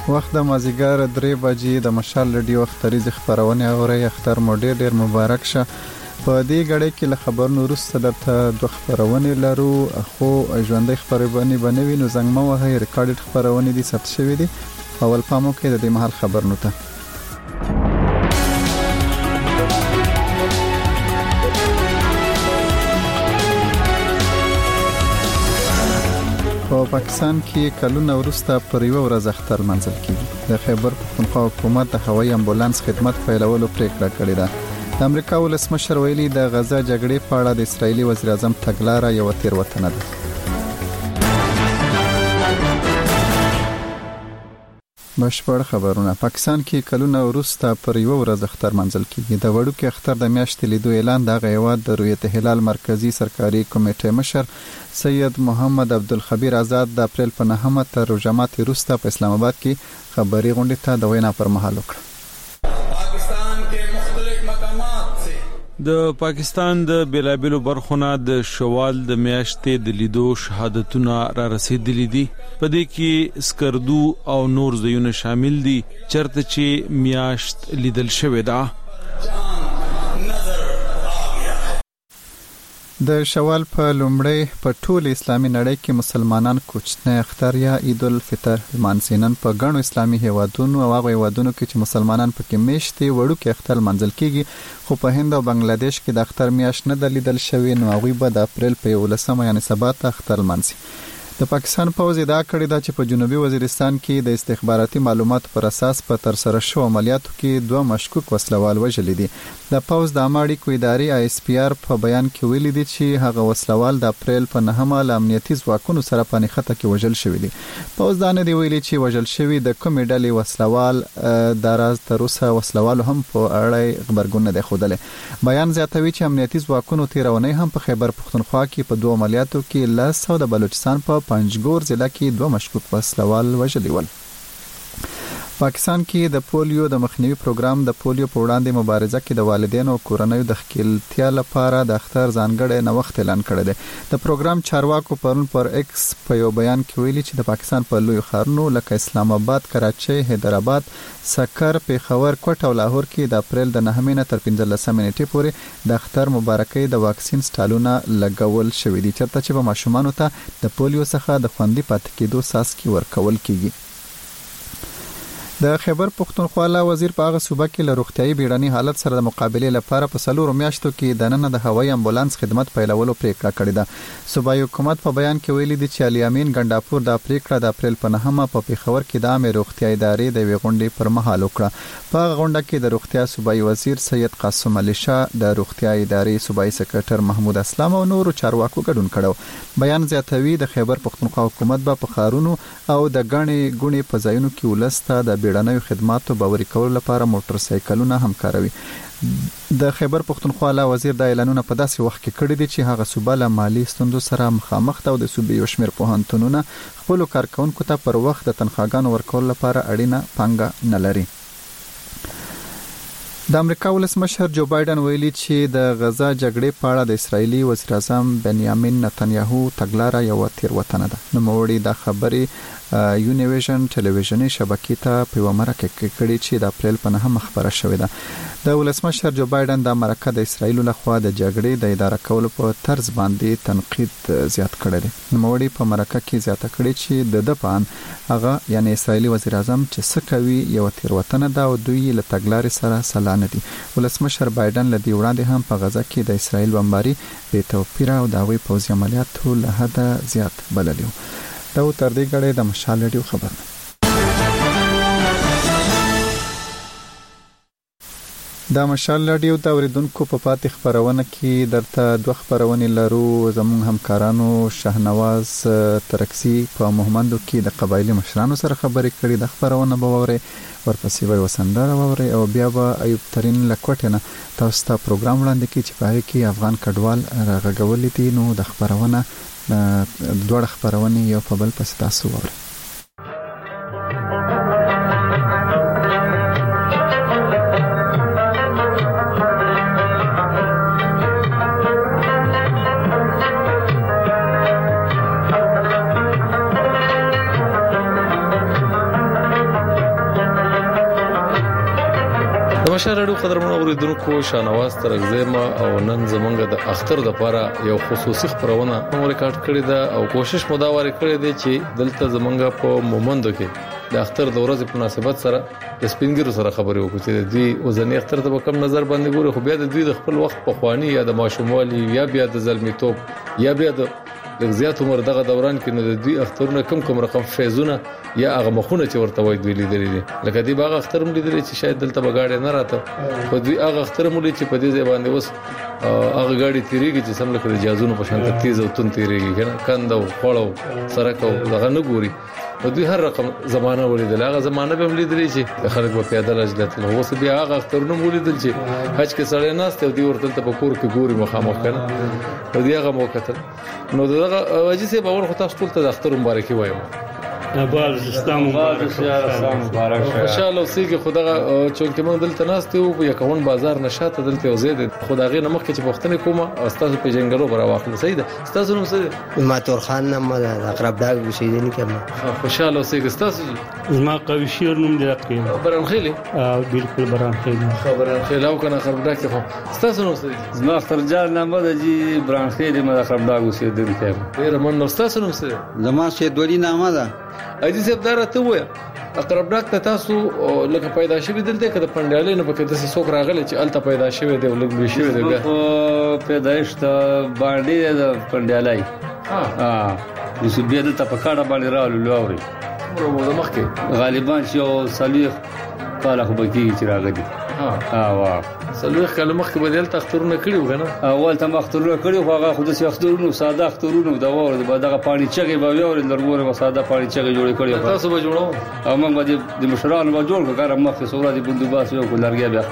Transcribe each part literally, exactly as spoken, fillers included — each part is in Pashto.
وخت د مازیګر درې بجې د مشال رادیو اختریز خبرونه اوري. اختر مو ډیر ډیر مبارک شه. په دې غړې کې له خبرونو وروسته درته دوه خبرونه لرو، خو ژوندۍ خبرونه بنوي نو زنګ مو هي ریکارډډ خبرونه دي ثبت شوې دي. اول پامو کې د دې محل خبرونه ته په پاکستان کې کلونه وروسته پر یو ورځ اختر منځل کیږي. د خیبر پختونخوا حکومت د هوایي امبولانس خدمت پیلولو پریکړه کړې ده. د امریکا ولسمشر ویلي د غزا جګړې په اړه د اسرایلی وزیر اعظم تګلاره یو تیروتنه ده. بشپړ خبرونه. پاکستان کې کلونه وروسته پر یو ورځ اختر منځل کیږي. د وړوکي اختر د میاشتې لیدو اعلان د غیواد د رؤیت هلال مرکزی سرکاري کمیټې مشر سید محمد عبدالخبیر آزاد د اپریل په نهمه تر روزمات وروسته په اسلام آباد کې خبري غونډه ته د وینا پر مهال وکړه. د پاکستان د بیلابیلو برخونه د شوال د میاشتې د لیدو شهادتونه را رسیدلې دي. په دې کې سکردو او نور ځایونه شامل دي چرته چې میاشت لیدل شوې ده. د شوال په لومړی په ټول اسلامي نړۍ کې مسلمانان کوچنی اختر یا عید الفطر لمانځي. په ګڼو اسلامي هیوادونو او هغه هیوادونو کې چې مسلمانان پکې میشتي وړوکي اختر منځل کیږي، خو په هند او بنگلاديش کې د اختر میاشت نه دلیدل شوی نو هغه به د اپریل په یولسمه یعنی سبا ته اختر لمانځي. د پاکستان پوځ ادعا کړې ده چې په جنوبي وزیرستان کې د استخباراتي معلوماتو پر اساس په تر سره شو عملیاتو کې دوه مشکوک وسلوال وژل دي. د پوځ د اماړي کو ادارې آی اس پی آر په بیان کې ویلي دي چې هغه وسلوال د اپریل په نهمه ل امنیتي ځواکونو سره په نښته کې وژل شوی دي. پوځ دا نه دی ویلي چې وژل شوی د کومې ډلې وسلوال د راز تر اوسه وسلوال هم په اړه خبرګون نه دی خوده. بیان زیاتوي چې امنیتي ځواکونو تیرونه هم په خیبر پختونخوا کې په دوه عملیاتو کې لاس او د بلوچستان په پنجګور ضلع کې دوه مشکوک وسلوال وژلي ول. پاکستان کې د پولیو د مخنیوي پروګرام د پولیو په وړاندې مبارزه کې د والدینو او کورنیو د خپلتیا لپاره د اختر ځانګړی نوښت اعلان کړی دی. د پروګرام چارواکو پرون پر ایکس په یو بیان کې ویلي چې د پاکستان په لوی ښارونو لکه اسلام آباد، کراچۍ، حیدرآباد، سکر، پیښور، کوټ او لاهور کې د اپریل د نهمې نه تر پنځلسمې نیټې پورې د اختر مبارکۍ د واکسین سټالونه لګول شوې دي چرته چې په ماشومانو ته د پولیو څخه د خوندي پاتې کېدو څاڅکي ورکول کیږي. د خیبر پختونخوا لا وزیر په هغه صوبه کې له روغتيایي بیړني حالت سره د مقابله لپاره په سلورو میاشتو کې د نن د هوایي امبولانس خدمت پیلولو پریکړه کړې ده. صوبایي حکومت په بیان کې ویلي دی چې علي امین ګنداپور د پریکړه د اپریل په نهمه په پیښور کې د عامه روغتيایي ادارې د ویغونډې پر مهال وکړه. په غونډه کې د روغتیا صوبایي وزیر سید قاسم علي شاه، د روغتيایي ادارې صوبایي سکرټر محمود اسلام او نورو چارواکو ګډون کړو. بیان زیاتوي د خیبر پختونخوا حکومت به په خارونو او د غني ګونی په ځایونو کې ولسته د بیړنیو خدماتو باوري کولو لپاره موټر سایکلونه هم کاروي. د خیبر پختونخوا لا وزیر د اعلانونه په داسې وخت کې کړی دی چې هغه صوبه له مالی ستونزو سره مخامخ ده او د صوبې یو شمېر پوهنتونونه خپل کارکونکو ته پر وخت د تنخواګانو ورکول لپاره اړینه پانګه نه لري. د امریکا ولسمشر جو بایدن ویلي چې د غزا جګړې په اړه د اسرایلی وزیر اعظم بنیامین نتنیاهو تګلاره یو تیروتنه ده. نو موړي د خبرې یونیویژن ټلویزیونی شبکې ته په مرکه کې کړي چې د اپریل په نهمه خبره شوې ده. د ولسمشر جو بایدن د مرکه د اسرایل لخوا د جګړې د اداره کولو په طرز باندې تنقید زیات کړی دی. نو موړي په مرکه کې زیاته کړي چې د دپان هغه یعنی اسرایلی وزیر اعظم چې څه کوي یو تیروتنه ده او دوی له تګلارې سره سلا نه دي. ولسمشر بایدن له دې وړاندې هم په غزا کې د اسرایل بمباري بې توپیره او د هغوی پوځي عملیاتو له حده زیات بللی و. دا تر دې غړې د مشال رادیو خبرونه. د مشال رادیو د اوریدونکو په پاتې خبرونه کې درته دوه خبرونه لرو. زموږ همکارانو شهنواز ترکسی په مهمندو کې د قبایلی مشرانو سره خبرې کړې. د خبرونه به ووري، ورپسې به وسندره ووري او بیا به ایوب ترین لکوټنه تاسو ته پروګرام وړاندې کوي چې په هغه کې افغان کډوال راغږولې دي. نو د خبرونه دوه خبرونه یو په بل پس تاسو ووري. نشه راډیو قدرمنو اوریدونکو شانواز ترغزما او نن زمونږ د اختر د لپاره یو خصوصي خبرونه مو ریکارډ کړی دا او کوشش مو دا وری کړی دی چې دلته زمونږ په مومندو کې د اختر د ورځې په مناسبت سره د سپینګرو سره خبرې وکړو چې دوی وزنی اختر ته په کم نظر باندې ګوري، خو بیا د دوی د خپل وخت په خواني یا د ماشوموالي یا بیا د زلمیتوب یا بیا د د زیات عمر دغه دوران کې نو د دوی اخترونه کم کم رقم فیزونه یا هغه مخونه چې ورته وای دوی لیدلې دي، لکه دی باغ اختر مو لیدلې چې شاید دلته بغاړې نه راته، خو دوی هغه اختر مو لیدل چې په دې ځای باندې اوس هغه غاډي تیریږي چې سم لکه جازونو په شان تیز او تون تیریږي کنه کند او خړو سرک او دغه نه ګوري، او دوی هر رقم زمانہ ولیدل، هغه زمانہ به لیدلې چې خلک په پیاده لجلت له اوس بیا هغه اخترونه مو لیدل چې حج کې سړی ناست او دوی ورته په کور کې ګوري مخامخ کنه، او دی هغه مو کتل نو دغه واجی سه باور خو تاسو ټول ته د اختر مبارکي وایم. اباز اسلام مبارک مبارک خوشاله اوسېږي خدای چونکه موږ دلته ناست یو په یکون بازار نشاته دلته یو زید خدای نه مخکې چې وختنه کومه استاد په جنګلو برا واخلو سید استاد نو سید ماتور خان نام اقرب دا وسیدنی کما خوشاله اوسېږي استاد ما قوي شیر نوم دی راکې بران خېلي او بالکل بران خېلي خبران خېلو کنه اقرب دا کې استاد نو سید زما اختر جان نام د جی بران خېلي ما اقرب دا وسیدنی کما ډیر من نو استاد نو سید زما سید ولی نامه ده اجي سب دارته وای اقرب ډاک ته تاسو لکه پیدا شوی دلته کده پندالې نه پکې د څوک راغلی چې الته پیدا شوی دی ولګ به شوی دی بیا پیدایش ته باندې د پندالای ها ها د سبیا د تپکاړه باندې رالو لوري ورو مخکې غالبا چې او صلیخ کاله خو بکی چې راغلی ها ها وا صلیخ کاله مخکې بدل تختورونه کړیو کنه اول ته مختورونه کړیو خو هغه خود سي اختورونه ساده اختورونه دا ور د دغه پانی چغې به یو لرګوره ساده پانی چغې جوړ کړیو تاسو به جوړو او موږ د مشرانو به جوړ کړو مخکې سورا د بندوباس یو لرګي بیا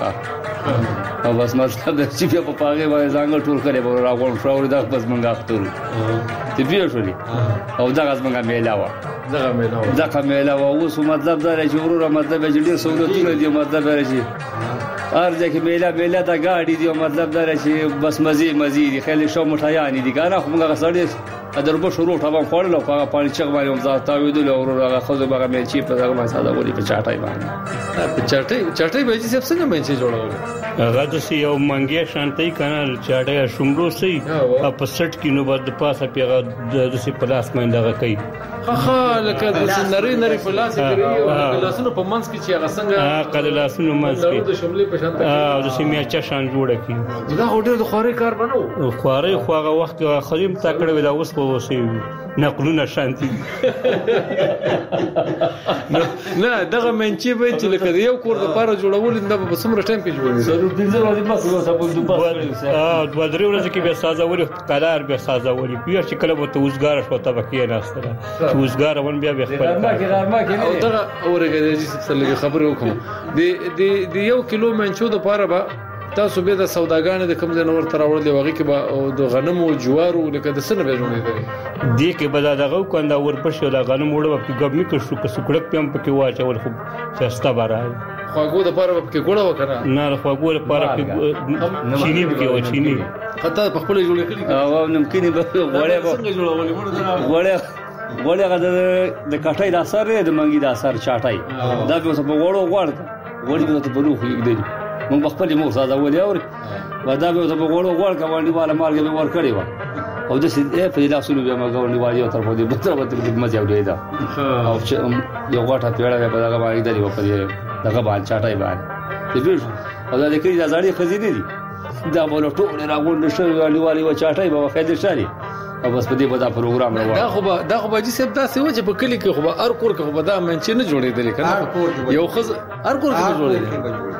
ښه او بس مطلب د چې په پاګه باندې ځانګړ ټول کړي به راغون شاور دا بس موږ اختور ته بیا شولې او دا غز موږ میلاوه دغه میلاوه دغه میلاوه اوس مطلب دا چې ورور مطلب چې ډیر سہولتونه دي مطلب راځي ارزه کې میلا میلا دا گاډي دی مطلب دا چې بس مزي مزي دي خلک شو مټایانی دي کنه خو موږ سړی ادربو شروع ټاوم خورل او هغه پانی چغ باندې هم ځا تاویدل او هغه خو به مې چی په هغه ما ساده ولي په چاټای باندې په چاټای چاټای به چې څنګه مې چې جوړول هغه د سی یو منګي شانتي کنه چاټای شومرو سي په سټ کې نو بد پاسه پیغه د سی پلاس باندې هغه کوي خا لکه د نری نری پلاس کوي او لاسونو په منځ کې چې هغه څنګه ها کله لاسونو منځ کې د شملې په شانته ها د سیمه چا شان جوړه کی دا هوټل د خوري کار بنو خوري خو هغه وخت خریم تا کړو دا اوس په وسی نقلونه شانتي نه دغه منچي به چې لکه یو کور د پاره جوړول نه په سمره ټایم کې جوړول ضرور دي ضرور دي بس اوس په دوه اه دوه درې ورځې کې به سازوري قرار به سازوري بیا چې کله وته وزګار شو ته بکې نه استره وزګار ون بیا به خپل ما کې غرما کې او دغه اورګه دې څه لګي خبره وکم د د یو کیلو منچو د پاره به تاسو به د سوداګانې د کم ځنور تر اورل دی وغه کې به د غنمو او جوارو لکه د سن به جوړېدل دې کې به دغه کنده ورپښه د غنمو وړو په ګبني کې شو که سکړک پم پکې واچول خو سستا بارای خواګو د پاره پکې ګوړه وکړه نه خواګو د پاره کې چيني پکې و چيني خطا په خپل جوړ کړی او ممکن به غوړې څنګه جوړولې غوړې غوړې غد د کټای د اثر د منګي د اثر چاټای دا به په غوړو غوړ غوړې به ته بلو خو یې دی مونږ خپل مو ساده ولې اور ودا به ته غوړو غوړ کا باندې والا مارګ به ور کړی و او د سې په لاسونو به ما غوړې والی تر په دې بتر به د مزه اورې دا او چې یو غټه پیړه به دا باندې دی په دې دغه باندې چاټای باندې دې او دا د کړي د ځاړي خزینه دي دا بوله ټول راغونډ شوی والی والی و چاټای به خیر شاري او بس په دې به دا پروګرام روان دا خو به دا خو به چې سب دا څه و چې په کلی کې خو به هر کور کې خو به دا منچ نه جوړېدل کنه یو خز هر کور کې جوړېدل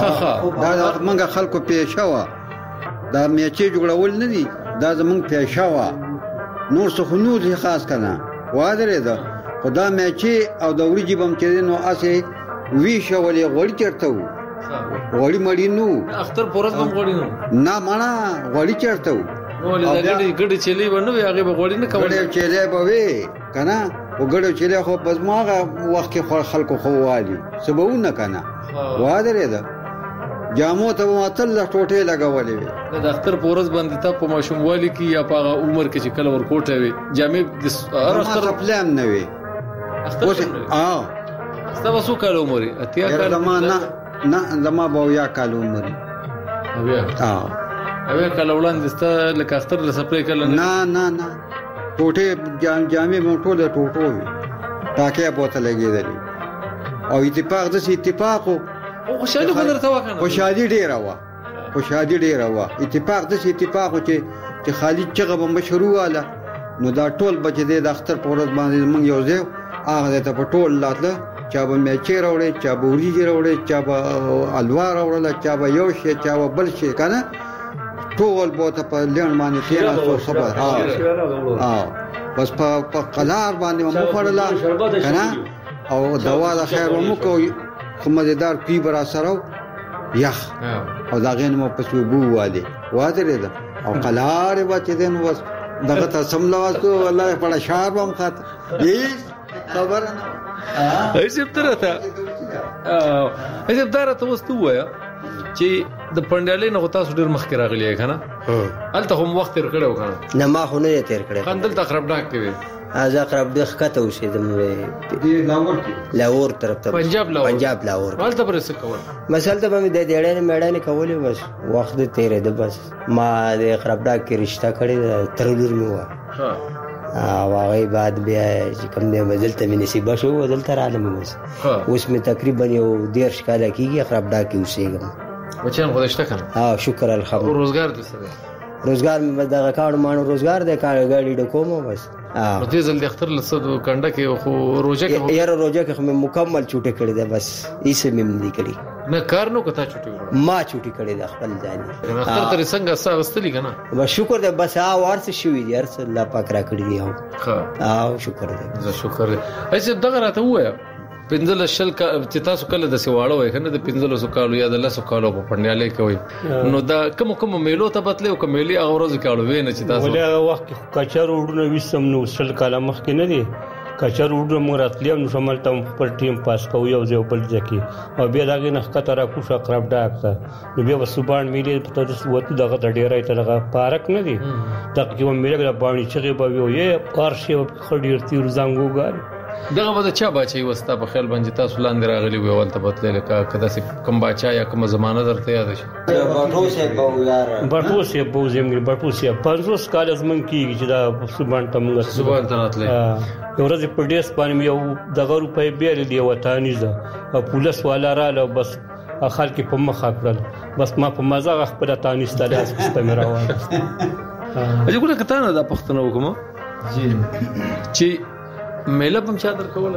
دا منګه خلکو پیښه وا دا میچې جوړول نه دي دا زمونږ پیښه وا نور څه خو نور خاص کنه وادره ده خدا میچې او د ورجی بم چې نو اسه وی شولې غوړی چرته وو غوړی مړی نو اختر پورز بم غوړی نو نه مانا غوړی چرته وو ولې دا ګډي ګډي چلی ونه وی هغه به غوړی نه کول ګډي چلی به وی کنه وګړو چلی خو بس ماغه وخت کې خلکو خو والی سبونه کنه وادره ده جامو ته ماتل ټوټه لګولې وي د اختر پورز باندې ته په ماشوم والی کې یا په عمر کې چې کله ور کوټه وي جامې د هر اختر پلان نه وي اختر اه ستا وسو کال عمر اتیا کال زمانہ نه زما به یا کال عمر بیا ها اوی کله وړاندې ستا لکه اختر له سپری کله نه نه نه ټوټه جام جامې مو ټوله ټوټو وي تاکه بوته لګېدلې او اتفاق د اتفاق او خوشالي خو درته وکنه خوشالي ډیره وا خوشالي ډیره وا اتفاق د اتفاق چې چې خالد چغه به مشروع واله نو دا ټول بچ دې د اختر په ورځ باندې موږ یو ځای هغه ته په ټول لاته چا به میچې راوړې چا به وریجې راوړې چا به الوا راوړله چا به یو شی چا به بل شی کنه ټول بوته په لړ باندې کېناستو صبر ها ها بس په قلار باندې مو خړلا کنه او دوا د خیر مو کو کومدار پی برا سره یخ او دا غین مو په سوبو واده واده رده او قلار و چې دین وس دغه ته سملاوستو والله په شهر بم خاط هیڅ خبر نه ایسب ترته اه ایسب ترته وستوه چې د پندالې نه تاسو ډیر مخکې راغلی کنه الته هم وخت تیر کړو کنه نه ما خو نه تیر کړی خندل تقرب ډاک کې از اقرب د خکته اوسېدم دی لاور لاور طرف ته پنجاب لاور پنجاب لاور مالته پر څه کول مثلا ته به د ډېړې میړانه کولې بس وخت تیرې ده بس ما د اقرب ډاک کې رشتہ کړی تر لور مې و ها او هغه بعد بیا چې کوم دې بدلته مې نصیب شو بدلته رااله مې بس اوس مې تقریبا یو ډېر شکاله کېږي اقرب ډاک کې اوسېږم وچن خودشته کنه ها شکر الحمد روزګار دې سره روزګار مې دغه کار مانو روزګار دې کار غاډي ډکوم بس نو دې ځل د اختر لسدو کنده کې خو روزه کې یاره روزه کې مې مکمل چوټه کړې ده بس ایسه مې نه کړې نه کار نو کته چوټي ما چوټي کړې ده خپل ځان اختر تر څنګه ساغستلی کنه بس شکر دې بس ها ورڅ شوې دي هر څه الله پاک را کړی دی ها او شکر دې زه شکر دې ایسه دغه راته وایا پنځل شل کا چې تاسو کله د سیواړو وای کنه د پنځل سو کالو یا د لاسو کالو په پندیالې کوي نو دا کوم کوم میلو ته بتلې او کومېلي هغه ورځ کالو وینې چې تاسو ولې وخت کچر وډونه وسم نو شل کاله مخ کې نه دي کچر وډو مراتلې نو شمال ته پر ټیم پاس کوي یو ځای بل ځکه او بیا داګه نه خطر کو شو قرب ډاکته نو بیا وسوبان میلې ته د وته دغه د ډیرای ته دغه پارک نه دي دغه کوم میلې د باندې چې به یو یې پارشي خډیر تیر زنګو ګار دغه به چا بچي وستا په خیال باندې تاسو لاندې راغلي وي ولته بتلې لکه کدا سي کم بچا یا کوم زمانہ درته یاد شي باټو سه په یار باټو سه په زمګي باټو سه پنځوس کال زمن کیږي چې دا سبحان تمغه سبحان تراتله یو ورځ په ډیس باندې یو دغه روپۍ بیل دی وطنیزه او پولیس والا رااله بس خلک په مخ کړل بس ما په مزه خپل تانیس تل اس په مې راوړل اجه ګوره کته نه د پښتنو کوم جی چې میله په چا در کوله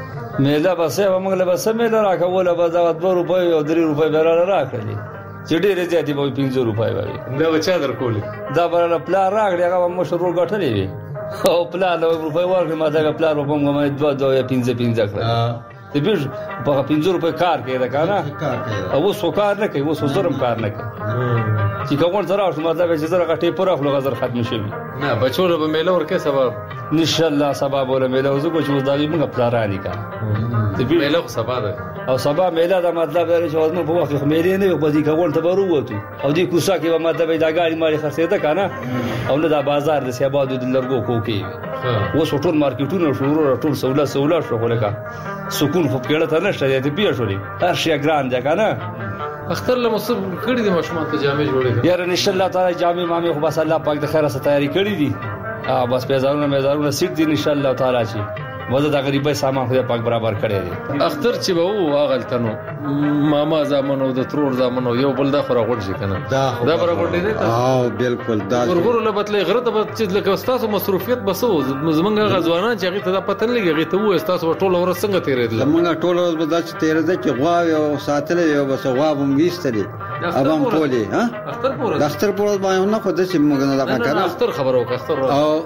میله بسې موږ له بسې میله راکوله به دا دوه روپۍ او درې روپۍ به راکړلې چې ډېرې زیاتې به پنځه روپۍ وي دا به چا در کولې دا به پلار راکړې هغه به مشرور ګټلې وي او پلار له روپۍ ورکړې ما دا پلار په موږ دوه دوه یا پنځه پنځه کړل ته بیل په پنځه روپۍ کار کوي دا کنه او وسو کار نه کوي وسو زرم کار نه کوي چې کوم ځای راځم مطلب چې زره غټې پر خپل غزر ختم شي نه بچو به میله ورکه سبب ان شاء الله سبا بوله میله وزو کو چې دا موږ پلارانی کا ته میله سبا ده او سبا میله دا مطلب دی چې وزن په وخت میله نه په دې کول ته ورو او دې کوڅه کې به مطلب دا ګاډي مالي خرڅه ده کنه او نه دا بازار د سیابادو د لرګو کوکی و ټول مارکیټونو شروع ټول سہولت سہولت شو ولکه سکون خو کېړه ته نشته دې بیا شولې هر شي ګران ده کنه اختر له مصب کړي دي مشمات ته جامې جوړې یار ان شاء الله تعالی جامې مامې خو بس الله پاک د خیره سره تیاری کړې دي ا بس پیزارونه میزارونه سیټ دي ان شاء الله تعالی شي وزه د غریبۍ سامان خو پاک برابر کړی دی اختر چې به وو اغلتنو ماما زامنو د ترور زامنو یو بل د خورا غوړ شي کنه دا برابر دی اه بالکل دا ورغور له بتلې غره ته چې لکه استاد مصروفیت بسو زمونږ غزوانان چې هغه ته د پتن لګي هغه ته وو استاد ټول ورځ څنګه تیرېدل زمونږ ټول ورځ به دا چې تیرېدل چې غوا او ساتل یو بس غوا بم ویستلې ابم پولی ها اختر پورز اختر پورز باندې نه خو د چې موږ نه لګا کنه اختر خبرو که اختر او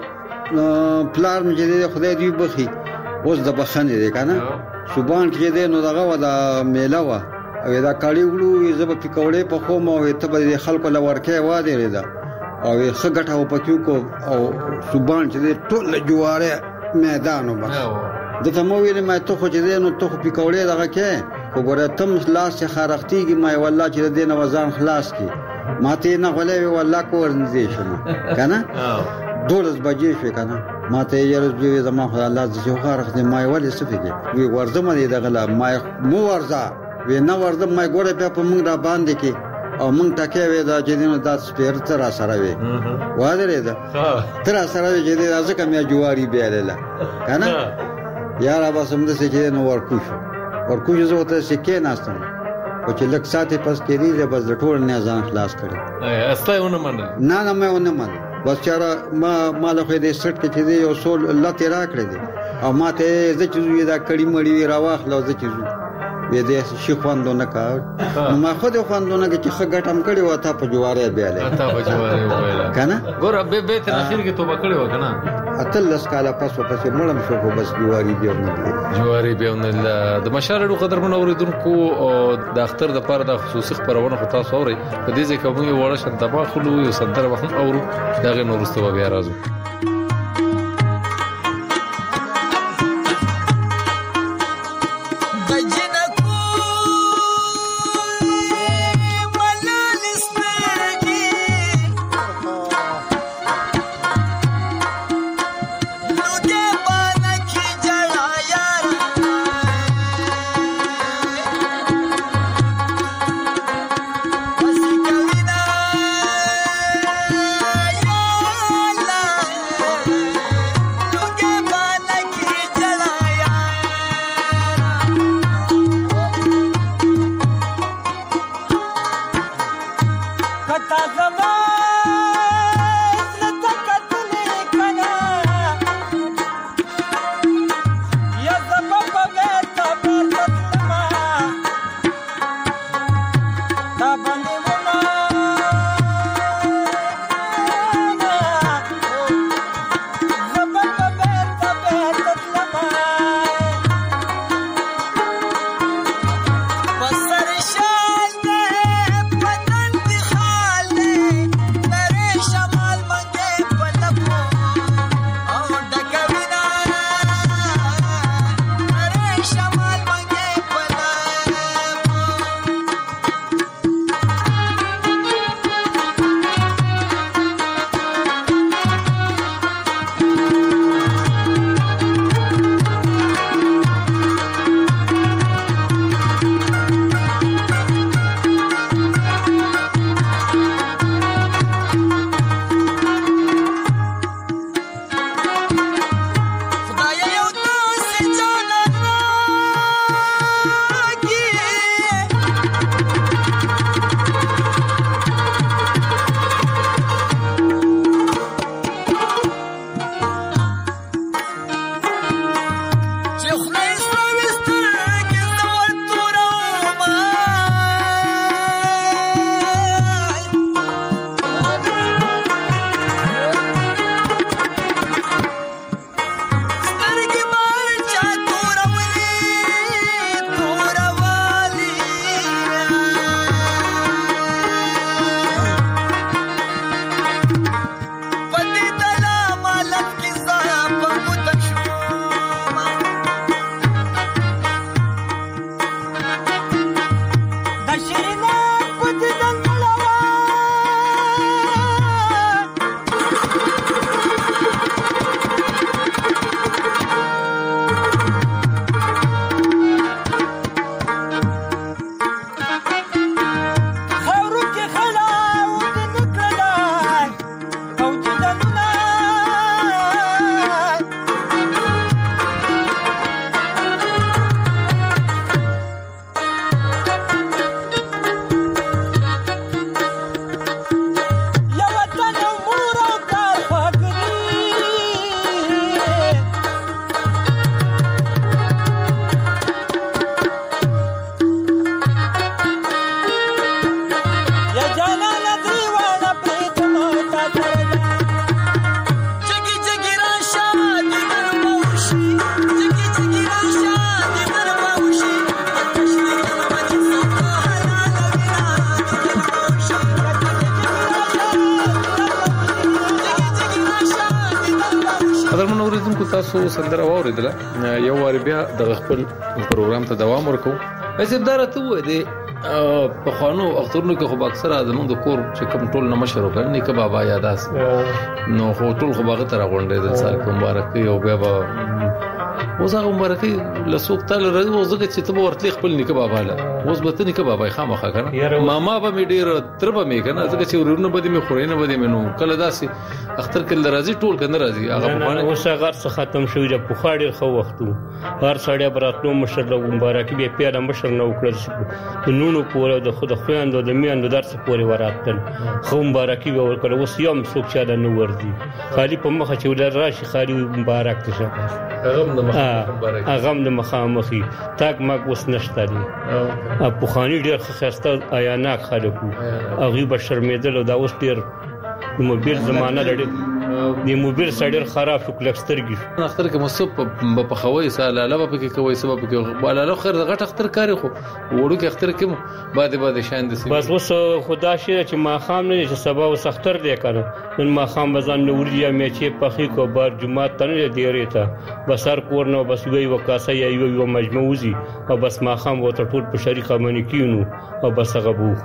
پلار مې دې خدای دې بخي اوس د بخنه دې کنه شوبان کې دې نو دغه ودا میلا وا او دا کاړي وړو زب په کولې په خو مو ته به خلکو لورکه وا دې ردا او خګټه او پکیو کو او شوبان چې دې ټول جواره میدانو بس د ته مو ویل ما ته خو دې نو ته په کولې دغه کې وګوره تم لاس خارختيږي ما والله چې دې نه وزن خلاص کی ماته نه غلې والله کو ورنځې شنو کنه دولس بجې شو کنه ماته یې رځوي زما خدای الله دې خو راخته ما ولې سفیږي وی ورزم دې دغه ما مو ورزا وې نه ورځم ما ګوره بیا په موږ را باندې کې او موږ ټکې وې دا چې دینو دا سپیر تر سره وې وادرې دا تر سره وې چې دا ځکه مې جواری بیاله کنه یاره بس هم د څه چې نو ورکو شو ورکو زه ته سکه ناستم او چې لک ساتي پس کې دی بس د ټول نه ځان خلاص کړي اصله ونه منل نه نه مې ونه منل بس چاره ما مال خو دې سټ کې چې دی یو سول الله تیرا کړی دی او ما ته زه چې دا کړي مړی راواخلو زه چې وې دې شي خواندونه کا نو ما خو دې خواندونه کې چې خګټم کړي و تا په جواره بیاله تا په جواره ویلا کنه ګور به به تر اخر کې توبه کړي و کنه اتل لس کاله پس پس مړم شو خو بس جواری دی نه جواری به نه د مشارړو قدر من اوریدونکو د اختر د پاره د خصوصي خبرونه خو تاسو اوري په دې ځکه موږ وړه شن تباخلو یو صدر وخت اورو دغه نورستو بیا راځو تاسو سندره واوریدله یو واری بیا د خپل پروګرام ته دوام ورکو ایسب دارته و دي په خوانو اخترونو کې خو اکثره زموږ د کور چې کوم ټول نه مشرو کړي نیکه بابا یاداس نو خو ټول خو باغ تر غونډې د سال کوم مبارک یو بیا اوس هغه مبارکي لسوق تعالی راځي اوس دغه چې ته ورتلی خپل نیکه بابا له اوس به ته نیکه بابا خامخا کنه ماما به می ډیر تر به می کنه ځکه چې ورونه به می خورینه به می نو کله داسي اختر کله راځي ټول کنه راځي هغه په باندې اوس هغه څه ختم شوی د پوخاړي خو وختو هر سړی براتلو مشر له مبارکي به پیاده مشر نو کړل نونو پوره د خود خويندو د میاندو درس پورې وراتل خو مبارکي به ورکړ اوس یم څوک چا د نو وردی خالی په مخه چې ولر راشي خالی مبارک شه هغه د مخامخ هغه د مخامخي تاک ماک وس نشته دي په خاني ډیر خسته آیانا خلکو هغه به شرمېدل او دا اوس ډیر د موبایل زمانہ لري د موبایل سړی خراب شو کلکسترګي اختر کې مصب په خوي ساله لا په کې کوي سبب کې ولا خیر د غټ اختر کاری خو وړو کې اختر کې بعد بعد شاین دي بس اوس خدا شي چې ما خام نه چې سبا اوس اختر دی کړه نن ما خام بزان نوري یا میچې پخې کو بار جمعه تنه دی ریته بس هر کور نو بس وی وکاسه یا یو مجموعي او بس ما خام وته ټول په شریکه باندې کینو او بس غبو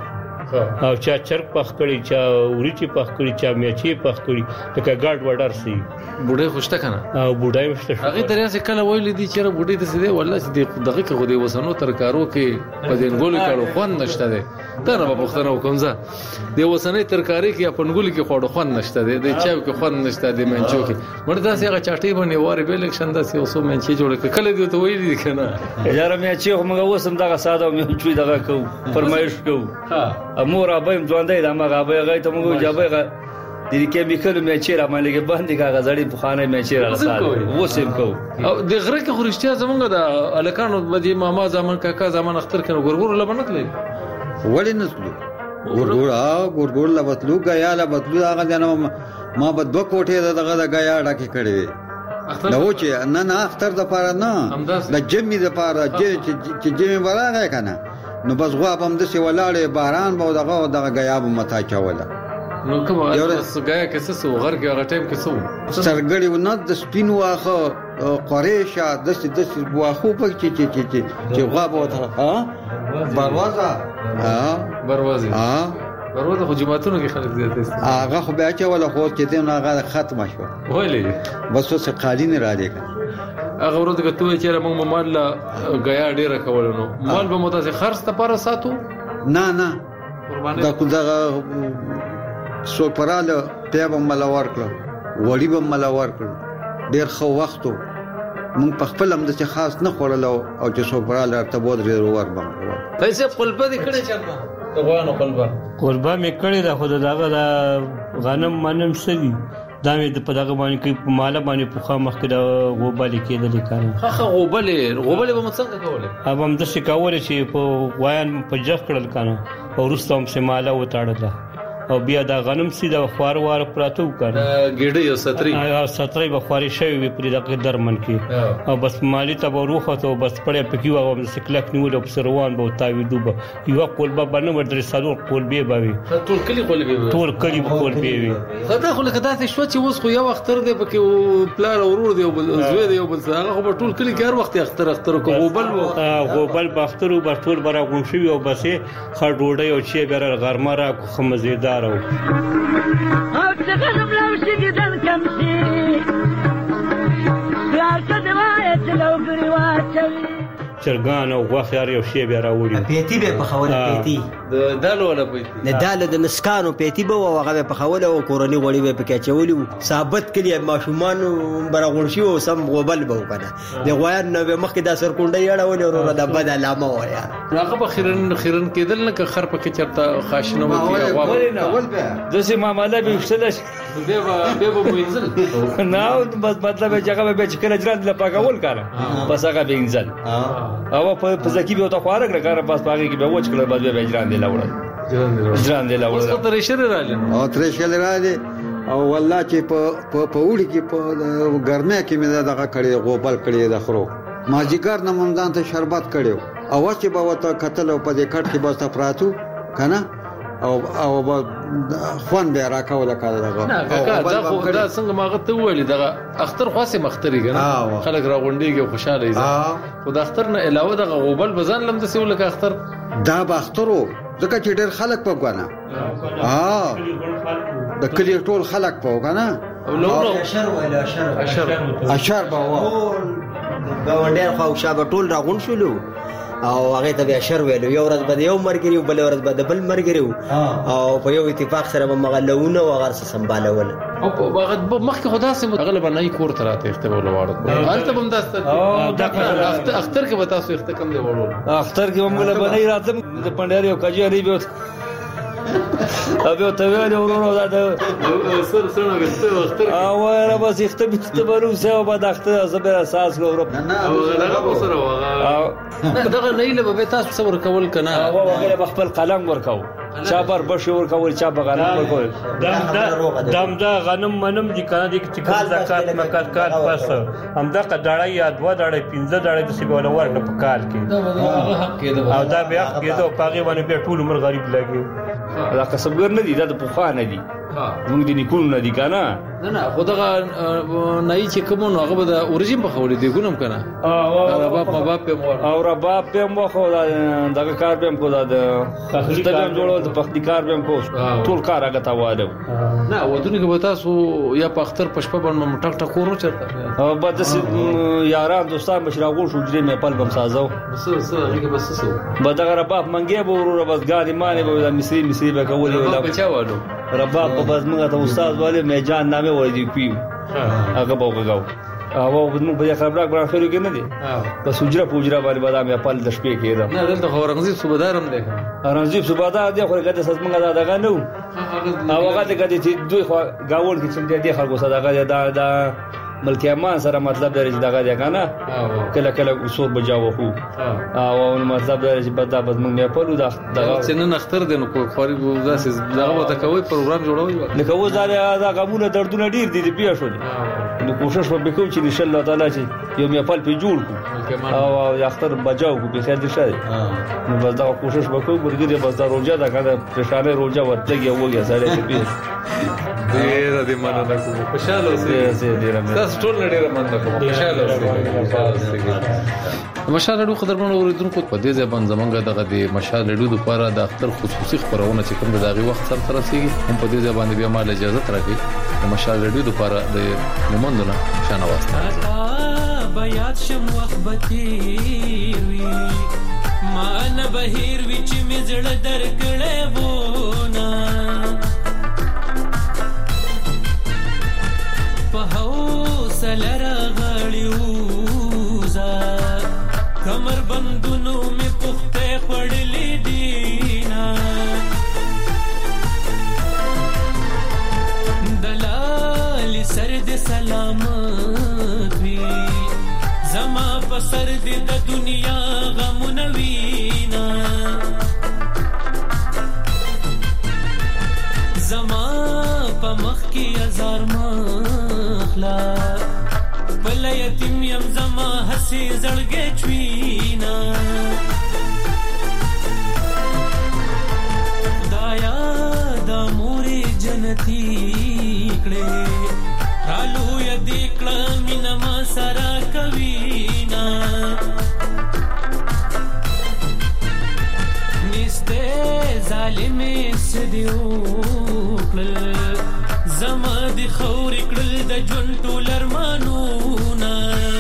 او چا چرګ پخ کړی چا ورچی پخ کړی چا میچې پخ کړی لکه ګاډ وډر سي بوډۍ خوشته کنه او بوډۍ مشته هغه دریا سره کله ویل دي چې بوډۍ د سیده والله چې دغه کې غوډي وسنو ترکارو کې په دین ګول کړو خوان نشته ده دا نه په پښتنو کومځه د وسنې ترکاری کې په نګول کې خوړو خوان نشته ده د چاو کې خوان نشته ده منچو کې مردا سي هغه چاټي باندې واره به الیکشن داسې اوسو منچې جوړ کړه کله دی ته ویل دي کنه یاره مې چې موږ وسم دغه ساده مې چوي دغه کو فرمایش کو ها امور ابایم ځوانده د ما غابه غي ته موږ جابه د دې کیمیکل مې چې را باندې کې باندې کا غزړې په خانه مې چې را ساده وسم کو او د غره کې خورشتیا زمونږ د الکانو بدی ماما زمان کاکا زمان اختر کنه ګورګور لبنت لې ولی نسلو ګورګور ا ګورګور لبتلو غیا لبتلو هغه جنم ما بد دوه کوټه دغه د غیا ډکه کړې نو چې نه نه اختر د پاره نه د جمی د پاره چې جمی وراغه کنه نو بس غوا بم د سی ولاړې باران به دغه دغه غیا به متا چوله نو کوم بس غیا کې څه سو غر کې هغه ټیم کې سو سرګړی و نه د سپینو واخه قریشه د څه د څه واخو په چې چې چې چې غوا به وته ها بروازه ها بروازه ها بروازه خو جماعتونو کې خلک زیات دي هغه خو بیا چې ولا خو چې دین هغه ختمه شو ولې بس څه قالین را دي هغه ورته کته چې موږ مال غیا ډیره کولنو مال به متاسه خرڅ ته پر ساتو نه نه دا کو دا سو پراله پیاب مل ورکړ وړي به مل ورکړ ډیر خو وختو مونږ په خپل هم د خاص نه خورلو او چې سو پراله ته بود ډیر ور باندې پیسې قلبه دې کړې چرته ته غوانو قلبه قلبه مې کړې دا خو دغه غنم منم سوي دا مې په دغه باندې کې په مال باندې په خامخ کې د غوبل کېدل کار خه غوبل غوبل به مڅنګه کوله اب هم د شکاوله چې په وایان په جخ کړل کنه او رستم سماله وتاړله او بیا دا غنم سي د خوار وار پراتو کړه ګډي او ستري او ستري بخاري شوی وي پر دغه درمن کې او بس مالی ته وروخه ته بس پړې پکې و او سکلک نیول او سروان به تاوي دوبه یو قلبه باندې ورته سالو قلبه باوي ټول کلی قلبه ټول کلی قلبه وي خدای خو لکه داسې شو چې اوس خو یو اختر دی پکې پلار اورور دی او زوی دی او بل هغه خو ټول کلی هر وخت اختر اختر کو غوبل غوبل باختر او ټول برا غون شوی او بسې خړ ډوډۍ او چې بیر غرمه را خمزیدار او څنګه بلو شي دن کم شي بیا څه دی وای چې لو ګری واچوي چرګان او غوخيار یو شی بیا راوړي پیتی به په خوله پیتی د دالو ولا پیتی نه دالو د مسکانو پیتی به هغه په خوله او کورونی وړي به پکې چولي ثابت کړي ماشومان برغونشي او سم غوبل به وکنه د غوایان نو مخکې د سر کونډه یړول ورو د بد علامه ویا هغه به خیرن خیرن کېدل نه خر پکې چرته خاصنه وتی اول د سه معاملې به وشتل به به به وینځل نو بس مطلب هغه به چې کله جران لا پاکول کړه بس هغه به انځل او په ځکه به تو خوارک نه کار پاس پاګه کې به وچ کړه بعد به جران دی لاوړل جران دی لاوړل اوس تر شر رااله او تر شر رااله او والله چې په په وړي کې په ګرمه کې مې دغه کړي غوبل کړي د خرو ما جګر نه مونږ ته شربت کړو او چې به وته قتل او په دې کټ کې بس پراتو کنه او او خوان به راکاوله کړه دغه دا خو دا څنګه ماغه ته ویل دغه اختر خاصه مختري کنه خلک راغونډيږي خوشاله دي خو د اختر نه علاوه دغه غوبل بزن لم د سیول کې اختر دا باخترو ځکه چې ډېر خلک په غوانا ها د کلی ټول خلک په غوانا او نو اشر ولا اشر اشر اشر به ګاونډیان خو شابه ټول راغون شولو او هغه ته بیا شر ویلو یو ورځ به یو مرګري او بل ورځ به بل مرګري او په یو اتفاق سره به مغلونه او هغه سمبالول او هغه مخکې خدا سم غالبا نه کور تراته اختبار وړو انت بم داسته او اختر کې به تاسو اختر کم دی وړو اختر کې هم له بنې راتم د پنداري او کاجاري به ابه ته ویل ورونو دا سر سره غته اختر او را بس اختبار اختبارو سه او بعد اختر زبر اساس غوړو نه هغه سره هغه دغه نه له به تاسو صبر کول کنه او هغه خپل قلم ورکاو چا بر بش ورکول چا بغانم ورکول دم دا دم دا غنم منم دي کنه دي چې کال زکات مکات کال پاس هم دا قډړای یا دوا ډړای پنځه ډړای د سیبول ورکه په کال کې او دا بیا کېدو پاغي باندې به ټول عمر غریب لګي دا کسبګر نه دي دا د پوخا نه دي موږ دي نیکونو نه دي کنه نه نه خدغه نه چې کوم نو هغه د اوريجن په خولې دی ګونم کنه او باب ما باب په مور او رباب په مو خو دا کار به کو دا د ستګم جوړول د پختی کار به کو ټول کار هغه تا واده نه ودونه کې به تاسو یا په اختر پښپ باندې ټک ټک ورو چرته او بعد یاران دوستان مشراغول شو جری مې پل بم سازو بس بس هغه بس سو بدغه رباب منګي به ورو بس ګاډي مانه به مصری مصری به کول ولا بچا والو رباب په بس موږ ته استاد والے مې جان نامه وای دی پیو هغه بوګاو او موږ به خبره غواړو خو کې نه دي په سوجره پوجره باندې بادام یا پل د شپې کېده نه دلته اورنګزیب صوبدارم دی اورنګزیب صوبدار دی خو کده سس موږ دا دغه نو او هغه دغه چې دوی خو گاول کې چې دې خلکو صدقه دا دا ملکی امان سره مطلب درې دغه دی کنه کله کله اصول بجاو خو او مطلب درې چې بدا بد موږ نه پلو دا دغه سنن اختر دینو کو خوري داسې دغه وته کوي پروګرام جوړوي لکه و زاده دا غمونه دردونه ډیر دي بیا شو نو کوشش وکړو چې ان شاء الله تعالی چې یو مې خپل په جوړ کو او اختر بجاو کو به خیر دي شه نو بس دا کوشش وکړو ګرګي بس دا روزه دا کنه پرشانه روزه ورته یو سره دې ډیر دې مننه کوم خوشاله اوسئ تاسو ټول ډیر مننه کوم خوشاله اوسئ مشال لډو قدرمن اوریدونکو په دې ځبان زمونږ دغه د مشال لډو لپاره د اختر خصوصي خبرونه چې کوم دغه وخت سره ترسيږي هم په دې ځبان بیا مال اجازه ترکي د مشال لډو لپاره د مومندونه شان واسطه بیات شم وخت بتیوي ما نه بهیر وچ می زړه درکړې وونه په حوصله راغلیوزا کمر بندونو می پخته خړلې دینا دلال سر دې سلامت وي زما په سر دې د دنیا غمونه وینا زما په مخ کې هزار مخلا بل یتیم یم زما هسي زړګې چوینا دایا د مورې جنتی کړه رالو یدې کړه مینا ما سره کوینا نسته ظالم سدیو کړه زما د خور کړل د جون ټول ارمانونه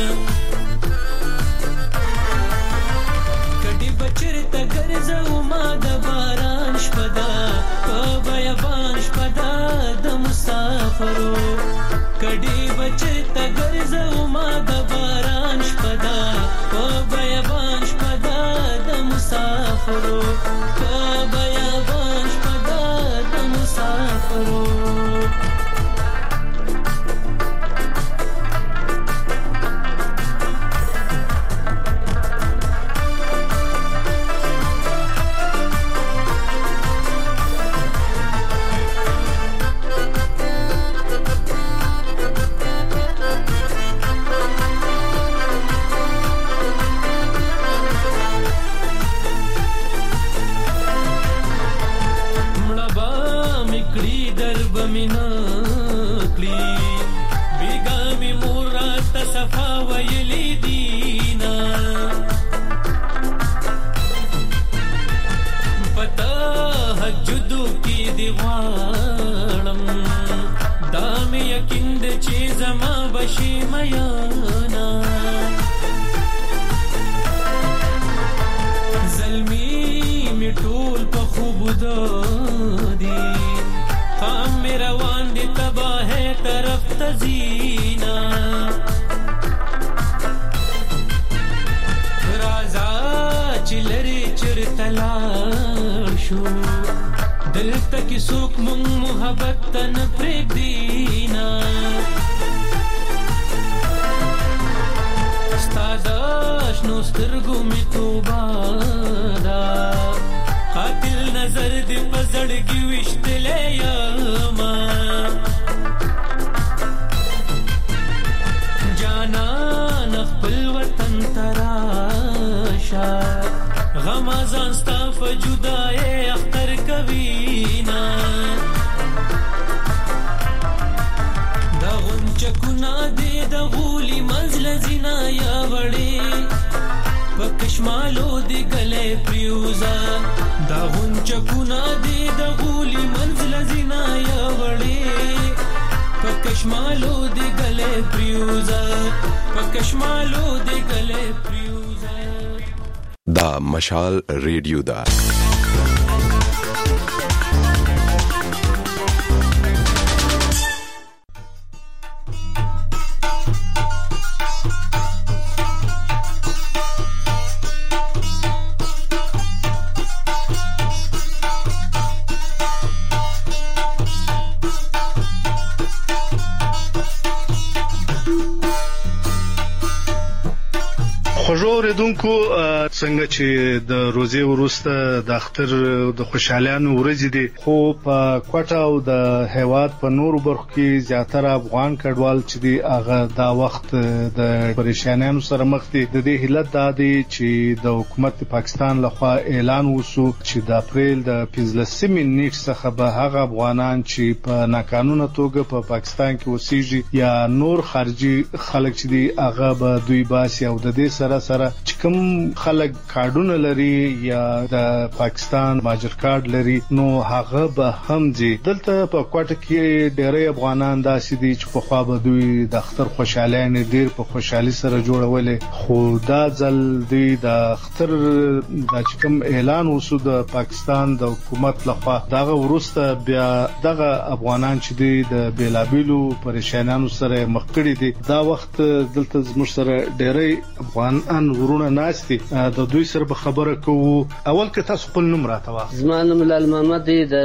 کډي بچرته ګرځو ما د باران شپدا په بیابان شپدا د مسافرو کډي بچرته ګرځو ما د باران شپدا په بیابان شپدا د مسافرو په بیابان شپدا د مسافرو کې ټول په خوب دي هم مې روان دي تباهه طرف ته زینا رازا چې لري چرته لاړ شو دلته کې څوک مونږ محبت ته نه پرېږدي نه ستا د شنو سترګو مې توبه ده قاتل نظر دې په زړګي ویشتلی یمه جانان خپل وطن ته راشه غمه ځان ستا په جدایۍ اختر کوینه د غونچکونه دې د غولي منځ له زینا یا وړې په کشمالو دې ګلې پریوزه د غونچکونه دې د غولي منځ له زینا یا وړې په کشمالو دې ګلې پریوزه په کشمالو دې ګلې پریوزه دا مشال ریډیو دا خوږو اوریدونکو څنګه چې د روزي وروسته د اختر د خوشحالانو ورځې دي خو په کوټه او د هیواد په نورو برخو کې زیاتره افغان کډوال چې دي هغه دا وخت د پریشانانو سره مخ دي د دې حالت دا دی چې د حکومت پاکستان لخوا اعلان وشو چې د اپریل د پنځلسمې نیټې څخه به هغه افغانان چې په ناقانونه توګه په پاکستان کې اوسېږي یا نور خارجي خلک چې دي هغه به دوی باسي او د دې سره سره چې کوم خلک کارډونه لري یا د پاکستان ماجر کارت لري نو هغه به هم دي دلته په کوټه کې ډېری افغانان داسې دي چې په خوا به دوی د اختر خوشحالانه ډېر په خوشحالي سره جوړولې خو دا ځل دوی د اختر د کوم اعلان وشو د پاکستان د حکومت لخوا دغه وروسته بیا دغه افغانان چې دي د بیلابیلو پریشانانو سره مخ کړي دي دا وخت دلته زموږ سره ډېری افغانان ورونه ناشتي د دوی سره به خبره کوو اول که تاسو خپل نوم راته واخلئ زما نوم لال محمد دی د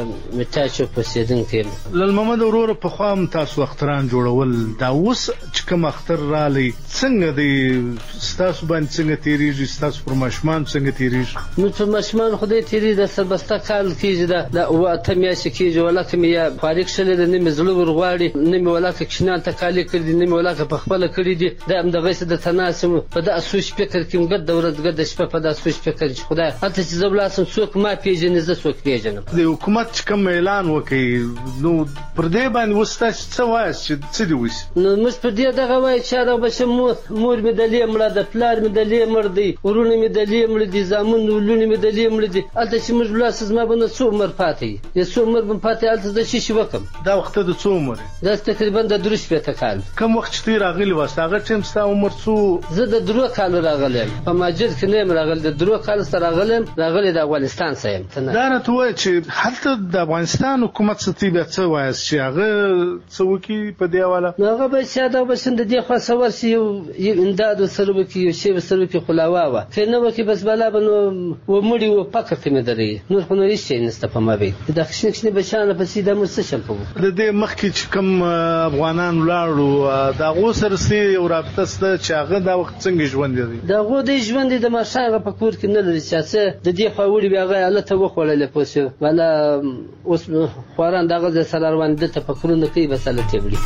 میټاچو پسیدونکی لال محمد ورور په خوا هم تاسو اختران جوړول دا اوس چې کوم اختر رالی څنګه دی ستاسو باندې څنګه تیریږي ستاسو پر ماشومان څنګه تیریږي نو په ماشومان خدای تیری د سربسته کال کېږي دا او اته میاشتې کېږي ولکه مې یا فارغ شلې د نیمه زړه ورغواړي نیمه ولکه کښنان ته کالي کړي نیمه ولکه په خپل کړي دي د هم دغه څه د تناسب په د اسوس فکر کې موږ د ورځ د شپه په د اسوس فکر چې خدای هته چې زبلاسم څوک ما پیژنې زه څوک پیژنم د حکومت کوم اعلان وکړي نو پر دې باندې وستا څه وایي چې څه دی وس نو موږ په دې دغه وایي چې دا به مور مور مې د لې مړه د پلار مې د لې مړ دی ورونه مې د لې مړ دي زامن ولونه مې د لې مړ دي الته چې موږ لاس زما باندې څو عمر پاتې یا څو عمر باندې پاتې الته د شي شي وکم دا وخت د څو عمر دا تقریبا د دروش په تکال کوم وخت چې راغلی واسه هغه ټیم ستا عمر څو زه د درو کال راغلم په ماجد کې نه راغل د درو کال سره راغلم راغلی د افغانستان سیم دا نه توه چې هلته د افغانستان حکومت ستې به څه وایي چې هغه څه وکي په دی حواله هغه به چې دا به څنګه د خوا سوار شي یو امداد سره وکي یو شی سره وکي خلاوا وا کنه وکي بس بلا بنو و مړی و پکه تمه دري نور خو نه هیڅ نشته په ما به د خښنه خښنه بچانه په سیده مرسشم په د دې مخکې چې کوم افغانان ولاړو دا غو سره سي او رابطه ست چې هغه دا وخت څنګه ژوند دي دا غو د ژوند د ماشاغه په کور کې نه لري چې د دې خوري بیا غي الله ته وخولل پوسه ولا اوس خواران دغه سره روان د تفکرونه کوي بساله تبلی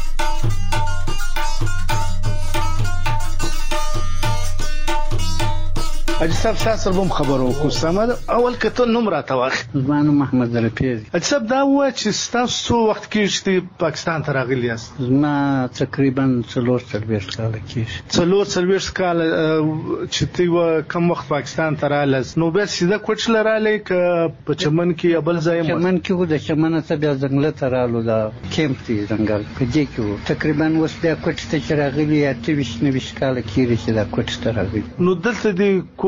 اجساب ساسر بم خبرو کو سمد اول کته نوم راته واخ زمانو محمد رفیع اجساب دا و چې تاسو وخت کې چې پاکستان ته راغلی یاست زما تقریبا څلور څلوېښت کال کې څلور څلوېښت کال چې تی و کوم وخت پاکستان ته رااله نو به سیده کوټ لراله ک په چمن کې ابل ځای چمن کې و د چمن ته بیا ځنګل ته رالو دا کیمپ دی ځنګل په دې کې تقریبا وس بیا کوټ ته راغلی یا تی وښنه وښ کال کې چې دا کوټ ته راغلی نو دلته دی کو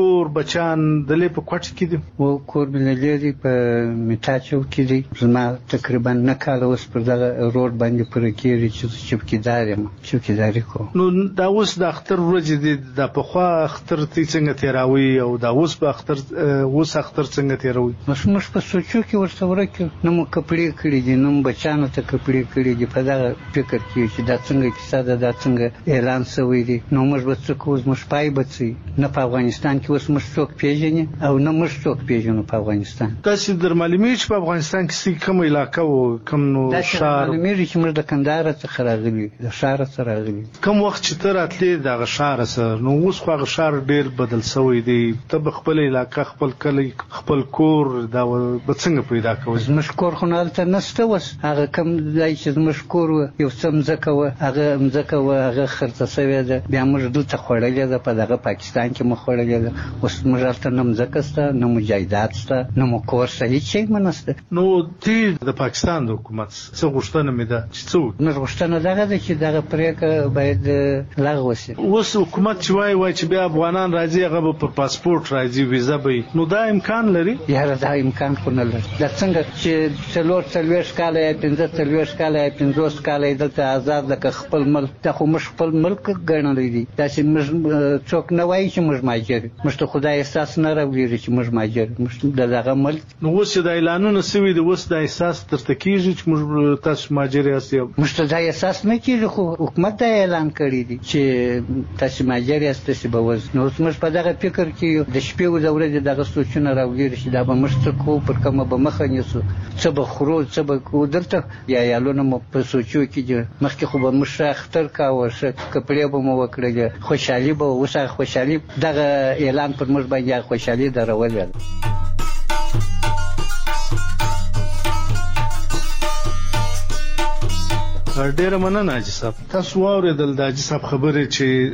ورور بچان د لې په کوټ کې دي او کور مې لري په میټاچو کې دي زما تقریبا نه کال اوس پر دغه روډ باندې پر کېږي چې چوکیدار یم چوکیداری کوم نو دا اوس د اختر ورځ دي د په خوا اختر تی څنګه تیراوي او دا اوس په اختر اوس اختر څنګه تیراوي مش مش په سوچو کې ورته ورکه نو کپړې کړې دي نو بچانو ته کپړې کړې دي په دغه فکر کې چې دا څنګه کیسه ده دا څنګه اعلان شوی دی نو موږ به څه کوو موږ پای بچي نه په افغانستان کې اوس موږ څوک پیژني او نه موږ څوک پیژنو په افغانستان تاسو در معلومي چې په افغانستان کې کوم علاقه او کوم نو شهر معلومي چې موږ د کندهار څخه راغلي د شهر څخه راغلي کوم وخت چې تر اتلې د شهر سره نو اوس خو شهر ډیر بدل شوی دی ته خپل علاقه خپل کلی خپل کور دا بڅنګ پیدا کوي مشکور خو نه تل نشته وس هغه کوم ځای چې مشکور یو سم زکه هغه مزکه هغه خرڅه شوی ده بیا موږ دلته خوړلې ده په دغه پاکستان کې مو خوړلې ده اوس موږ تل نم زکسته نو مجاهدات سته نو مو کور صحیح شي منسته نو تی د پاکستان د حکومت څه غوښتنه مې ده چې څه موږ غوښتنه دغه ده چې دغه پریکړه باید لغوه شي اوس حکومت چې وای وای چې بیا افغانان راځي هغه په پاسپورت راځي ویزا به نو دا امکان لري یاره دا امکان خو نه لري دا څنګه چې څلور څلوېښت کاله یا پنځه څلوېښت کاله یا پنځوس کاله دلته آزاد لکه خپل ملک ته خو موږ خپل ملک ګڼلی دي داسې موږ څوک نه وایي چې موږ مهاجر موږ ته خدای احساس نه راوړي چې موږ مهاجر موږ د دغه ملک نو اوس د اعلانونو سوي د اوس د احساس ترته کیږي چې موږ تاسو مهاجر یاست موږ ته دا احساس نه کیږي خو حکومت دا اعلان کړی دی چې تاسو مهاجر یاست چې به وز نو موږ په دغه فکر کې د شپې او د ورځې دغه سوچونه راوړي چې دا به موږ څه کوو پر کومه به مخه نیسو څه به خورو څه به کوو دلته یا یالونه مو په سوچو کې مخکې خو به موږ اختر کاوه ښه کپړې به مو وکړلې خوشحالي به اوس خوشحالي دغه اعلان پر موږ باندې خوشحالي درولې ډیره مننه حاجي صاحب تاسو واورېدل د حاجي صاحب خبرې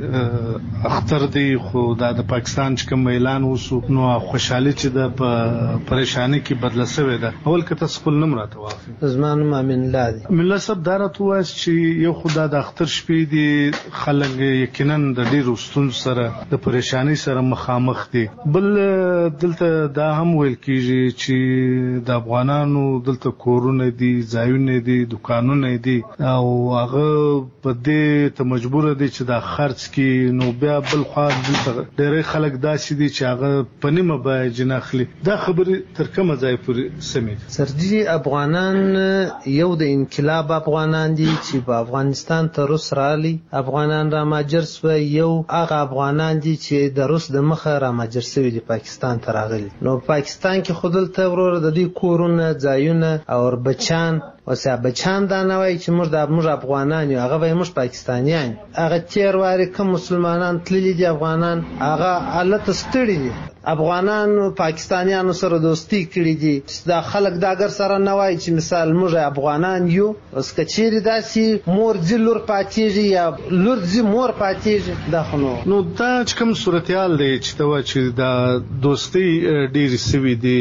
چې اختر دی خو د پاکستان چې کوم اعلان وسو نو خوشحالي چې د پریشانی کې بدله شوې ده اول که تاسو خپل نوم راته واخلئ زما نوم امین الله دی امین الله صاحب دا راته ووایه چې یو خو دا د اختر شپې دي خلک یقینا د ډېرو ستونزو سره د پریشانی سره مخامخ دي بل دلته دا هم ویل کېږي چې د افغانانو دلته کورونه دي ځایونه دي دکانونه دي او هغه په دې ته مجبور دي چې دا خرڅ کی نو بیا بل خوا ډېر خلک داسې دي چې هغه په نیمه به جناخلي دا خبرې تر کومه ځای پورې سمې سرجي افغانان یو د انقلاب افغانان دي چې په افغانستان ته روس رالي افغانان را ماجر سو یو هغه افغانان دي چې د روس د مخه را ماجر سوي دي پاکستان ته راغلي نو پاکستان کې خودل ته ورور د دې کورونه ځایونه او بچان او سه بچان دا نه وای چې موږ د موږ افغانان یو هغه وای موږ پاکستانیان هغه تیر واره کوم مسلمانان تللی دي افغانان هغه حالت ستړي دي افغانان پاکستانیانو سره دوستی کړی دي دا خلک دا ګر سره نه وای چې مثال موږ افغانان یو اوس کچېری داسي مور ځلور پاتېږي یا لور ځ مور پاتېږي دا خو نو دا چې کوم صورتحال دی چې دا چې دا دوستی ډېری سوي دي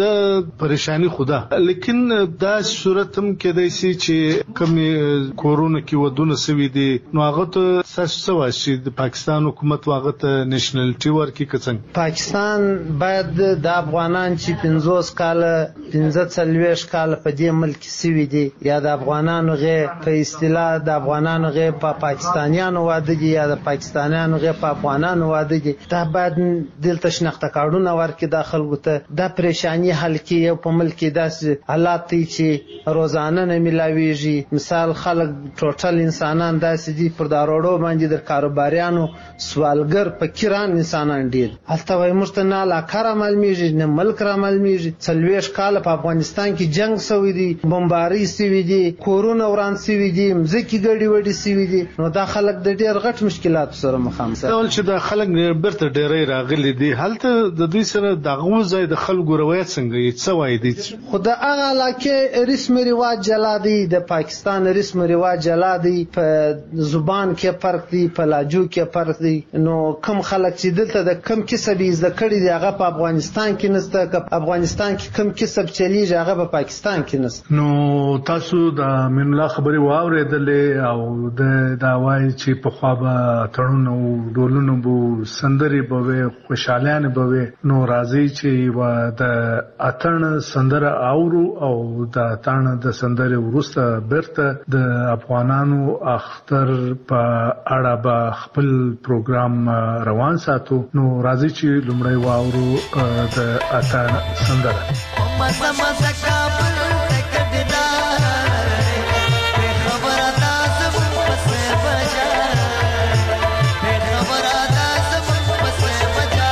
د پریشانی خدا لیکن دا صورت هم کېدای شي چې کوم کورونه کې ودونه سوي دي نو هغه ته تاسو وایي د پاکستان حکومت هغه ته نېشنلټي ورکړي که څنګه پاکستان باید د افغانان چې پنځوس کاله پنځه څلوېښت کاله په دې ملک سوي دي یا د افغانانو غي په اصطلاح د افغانانو غي په پا پاکستانیانو واده دي یا د پاکستانیانو غي په افغانانو واده دي دا باید دلته شناخته کارونه ورکړي د خلکو ته د پریشانی حل کې یو په ملک کې داسې حالات دي چې روزانه نه ملاويږي مثال خلک ټوټل انسانان داسې دي پر داروړو باندې د کاروباریانو سوالګر فقیران انسانان دي البته وای مشته نه علاقه را معلومیږي نه ملک را معلومیږي څلوېښت کاله په افغانستان کې جنگ سوی دی بمباری سوي دي کورونه وران سوي دي مځکې ګډي وډي سوي دي نو دا خلک د ډېر غټ مشکلات سره مخامخ دي ول چې دا خلک برته ډېرې راغلي دي هلته د دوی سره دغه ځای د خلکو روایت څنګه یې څه وایي دي خو د هغه علاقه رسمي رواج جلا دي د پاکستان رسمي رواج جلا دي په زبان کې فرق دي په لاجو کې فرق دي نو کم خلک چې دلته د کم کسبې زده کړي کړی دی هغه په افغانستان کې نشته، که افغانستان کې کوم کسب چلیږي هغه په پاکستان کې نشته. نو تاسو د من الله خبري واورېدلې او د دا وایي چې په خوا به تړون او ډولونه بو سندري به خوشاليان به نو راځي چې و د اتن سندره اورو او د اتن د سندره ورسته برته د افغانانو اختر په اړه به خپل پروګرام روان ساتو. نو راځي چې لومړی واورو د اتن سندره. مزه مزه کابل تکدار به خبر انداز پس بجا به خبر انداز پس بجا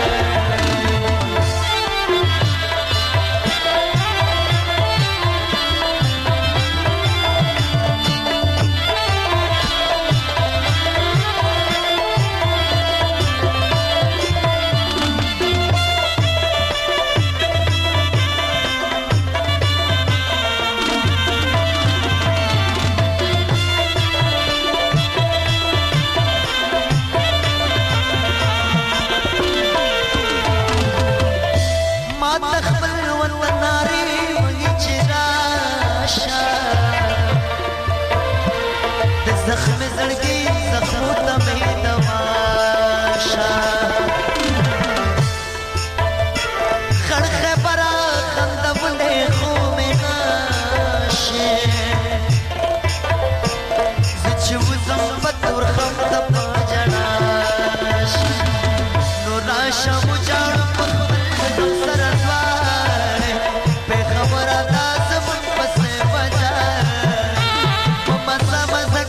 زخم زړګي زخمو ته مې دواشه خړ خبره خندولې خو مې ناشه زه چې وزم په تور خم ته په جړاشه نو راشه مو جاړو په خپل سره ځوانې بې خبره دا زمون پسې بجا په مزه مزه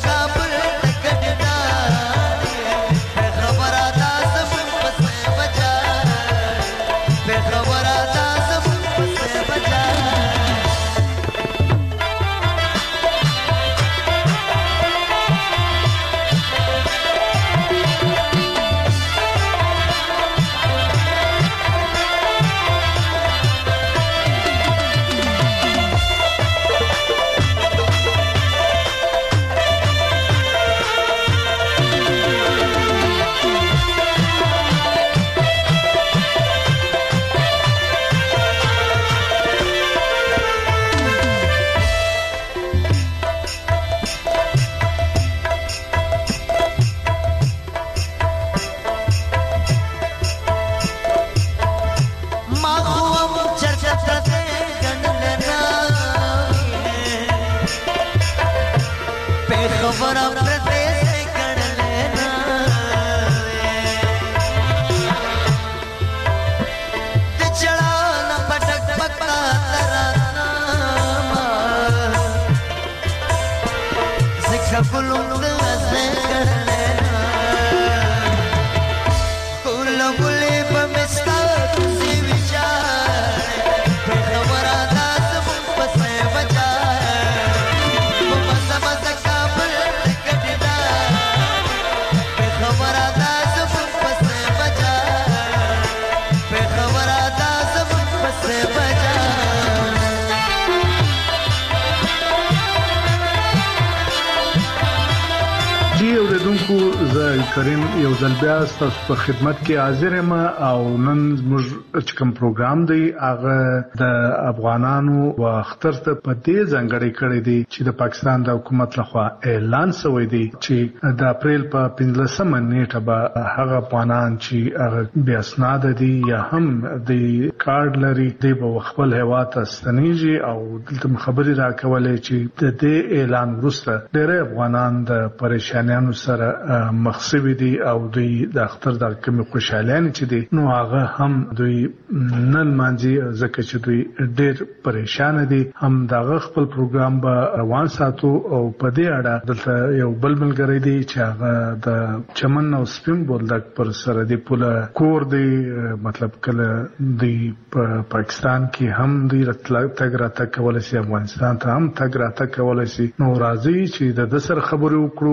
کریم یو ځل بیا تاسو په خدمت کې حاضر یم او نن موږ چې کوم پروګرام دی هغه د افغانانو او اختر ته په دې ځانګړی کړی دی چې د پاکستان د حکومت لخوا اعلان شوی دی چې د اپریل په پنځلسمه نیټه به هغه افغانان چې هغه بیا اسناد دي یا هم د کارت لري دی به خپل هیواد ته ستنیږي او دلته خبري راکولې چې د دې اعلان وروسته ډېر افغانان د پریشانیانو سره مخ شوي دي او دوی د اختر د کوم خوشاليان چې دي نو هغه هم دوی نن مانځي ځکه چې دوی ډېر پریشان دي. هم دغه خپل پروګرام به روان ساتو او په دې اړه دلته یو بل ملګری دی چې هغه د چمن او سپین بولدک پر سره دی پوله کور دی مطلب کله دی په پاکستان کې هم دی تګ راتګ کولای شي افغانستان ته هم تګ راتګ کولای شي. نو راځي چې د سر خبرو وکړو چې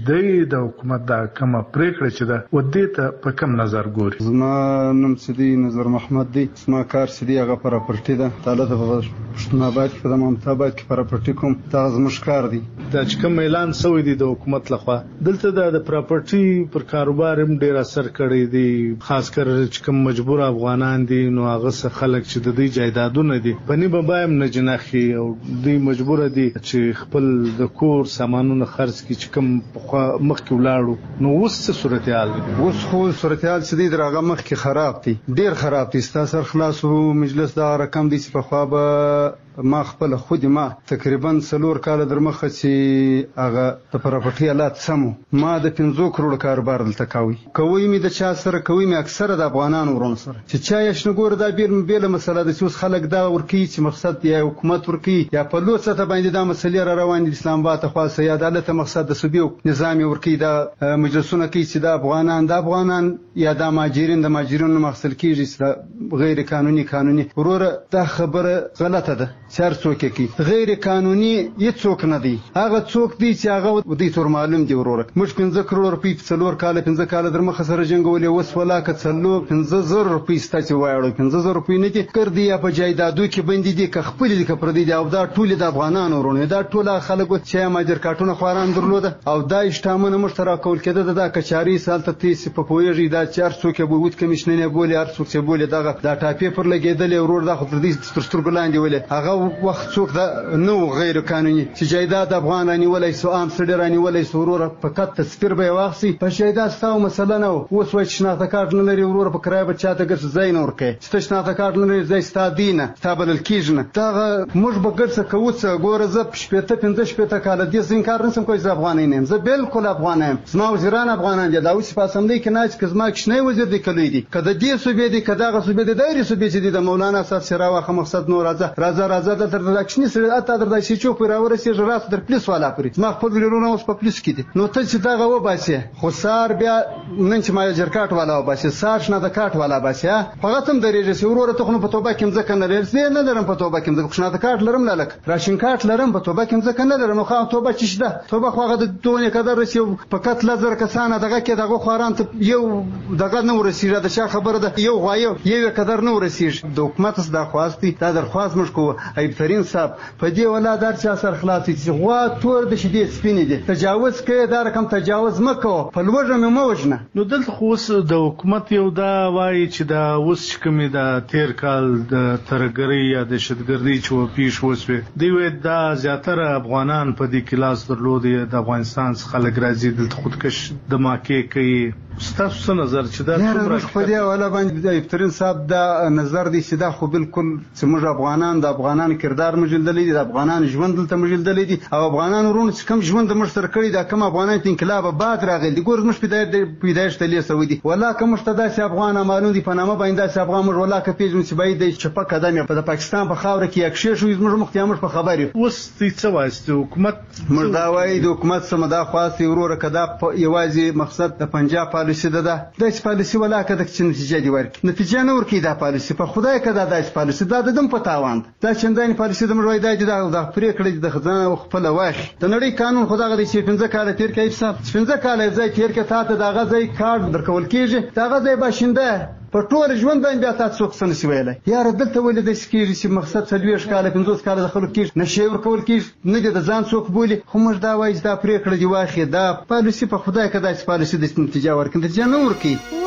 د حکومت د کومه پریکړه چې ده ودې ته په کم نظر ګوري؟ زما نوم سیدی نظر محمد دی، زما کار سیدی هغه پراپرټي ده. تعالی د پښتون آباد کې په ممتا آباد کې پراپرټي کوم، دا زموږ کار دی. دا چې کوم اعلان شوی دی د حکومت لخوا دلته د پراپرټي پر کاروبار هم ډیر اثر کړی دی، خاص کر چې کوم مجبور افغانان دي نو هغه څه خلک چې د دې جایدادونه دي بني بابایم نه جناخي او دوی مجبور دي چې خپل د کور سامانونه خرڅ کړي چې کوم مخکې ولاړو. نو اوس څه صورتحال دی؟ اوس خو صورتحال څه دی؟ درغه مخکې خراب دی، ډیر خراب دی. ستاسو خلاصو مجلس دا رقم دی چې په خوا به ما خپل خود ما تقریبا سلور کال در مخه چې هغه د پراپرټي حالات سمو ما د پنځو کروڑ کاروبار دلته کوي کوي می د چا سره کوي می اکثره د افغانانو ورون سره چې چا یې شنګور دا بیل بیل مسله د اوس خلک دا ورکی چې مقصد دی حکومت ورکی یا په لوڅه ته باندې دا مسلې را روان دي اسلام آباد خو سي عدالت مقصد د سوبیو نظام ورکی دا مجلسونه کوي چې د افغانان د افغانان یا د ماجرین د ماجرینو مقصد کیږي چې غیر قانوني قانوني ورور دا خبره غلطه ده. چار څوک کی غیر قانوني هیڅ څوک نه دی، هغه څوک دی چې هغه د دې تور معلوم دی وروره. موږ پنځه کروڑ روپۍ په څلور کال پنځه کال در مخه سره جنګولې، اوس ولا که څلور پنځه زره روپۍ ستاسو وایړو پنځه زره روپۍ نه دي کړ دی په جایدادو کې باندې دي که خپل دي که پر دي او دا ټول د افغانانو ورونه دا ټول خلکو چې ماجر کارتونه خواران درلوده او دا اشتامونه مشترک کول کېده د کچاري سالته تیس په پویږي دا چار څوک به ووت کمیشننه بولی هر څوک چې بولی دغه دا ټاپې پر لګیدل ورور دا خو تر دې سترستر ګلاندې ولې هغه وخت څوک دا نو غیر قانوني چې جایداد افغانانی ولای سو عام سړرانی ولای سو ورور فقط تصویر به واخسي په جایداد ستاسو مثلا نو اوس وای شناخته کارت نه لري ورور په کرای به چاته ګرځ زین ورکه چې شناخته کارت نه لري زای ستادینه تابل کیژنه دا موږ به ګرځ کوڅه ګوره ز شپته پنځه شپته کال دې زین کار نسم کوی ز افغانای نه زه بالکل افغانای زما وزیران افغانان دي دا اوس په اسمبلی کې نه چې زما کښنه وزیر دی کلی دی کده دې صوبې دی کده غ صوبې دی دایره صوبې چې د مولانا صاحب سره واخه مقصد نور راځه راځه راځه د تر دکشنی سره اته در دای چې په راورسي جراس در پولیس والا پرې ما خپل ویلونه اوس په پولیس کې دي نو ته چې دا غو باسي خو سار بیا نن چې ما جرکاټ والا باسي سار شنه د کاټ والا باسي فقط هم درېږي چې ورور ته خو په توبه کې مزه کنه لري نه لرم په توبه کې مزه شنه د کاټ لرم لک راشن کاټ لرم په توبه کې مزه کنه لرم خو توبه چې شته توبه خو هغه د دونه کده رسي فقط لزر کسانه دغه کې دغه خواران ته یو دغه نو رسیږي د چا خبره ده یو غایو یو قدر نو رسیږي د حکومت څخه درخواست دا درخواست مش کو ایبترین صاحب په دې ولادت چا سر خلاصي چې غوا تور د شدید سپینې دي تجاوز کوي دا رقم تجاوز مکو په لوجه مې موجنه. نو دلته خو د حکومت یو دا وایي چې دا اوس کومې دا تیر کال د ترګری یا د شتګردي چې پیښ وسوي دی وې دا زیاتره افغانان په دې کلاس درلودي د افغانستان خلک راځي د خودکش د ماکه کوي ستاسو څه نظر چې دا څومره خو دی ولا باندې د ایفترین صاحب دا نظر دی چې دا خو بالکل چې موږ افغانان د افغانان کردار مجلدلې دي د افغانان ژوند دلته مجلدلې دي او افغانان ورونه چې کوم ژوند د مشترک کړی دا کوم افغانان ته انقلاب بعد راغلی دی ګور مش پیدایت پیدایش ته لیسوي دي ولا کوم مشتدا چې افغان مالون دي په نامه باندې چې افغان موږ ولا کې پیژنو چې باید د چپه قدم په پاکستان په خاور کې یک شی شو موږ مختیامش په خبري اوس څه وایي حکومت موږ دا وایي د حکومت سم دا خاصي وروره کدا یوازې مقصد د پنجاب پالیسي ده د پالیسي ولا کده چې نتیجه دی ورکړي نتیجه نه ورکړي دا پالیسي په خدای کده دا پالیسي دا د دم پتاوند دا چندان پالیسي د مروي دا د پرې کړی د خزانه خپل واخ د نړۍ قانون خدای غوډي چې پنځه کال تیر کې حساب پنځه کال ځای تیر کې تاسو دا غځي کارت درکول کیږي دا غځي باشنده په ټول ژوند باندې بیا تاسو څوک څه نشي ویلای یار دلته ولې د سکیږي چې مقصد څلويش کال پنځوس کال د خلکو کې نشي ورکول کیږي نه د ځان څوک بولی خو موږ دا وایي دا پرې کړی دی واخې دا پالیسي په خدای کده چې پالیسي د نتیجه ورکړي نتیجه نه ورکړي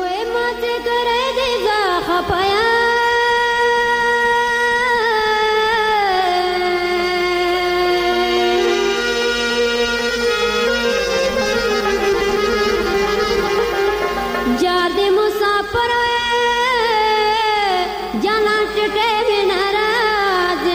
خپایا جار دے مسافر جانا چٹے بنا راجے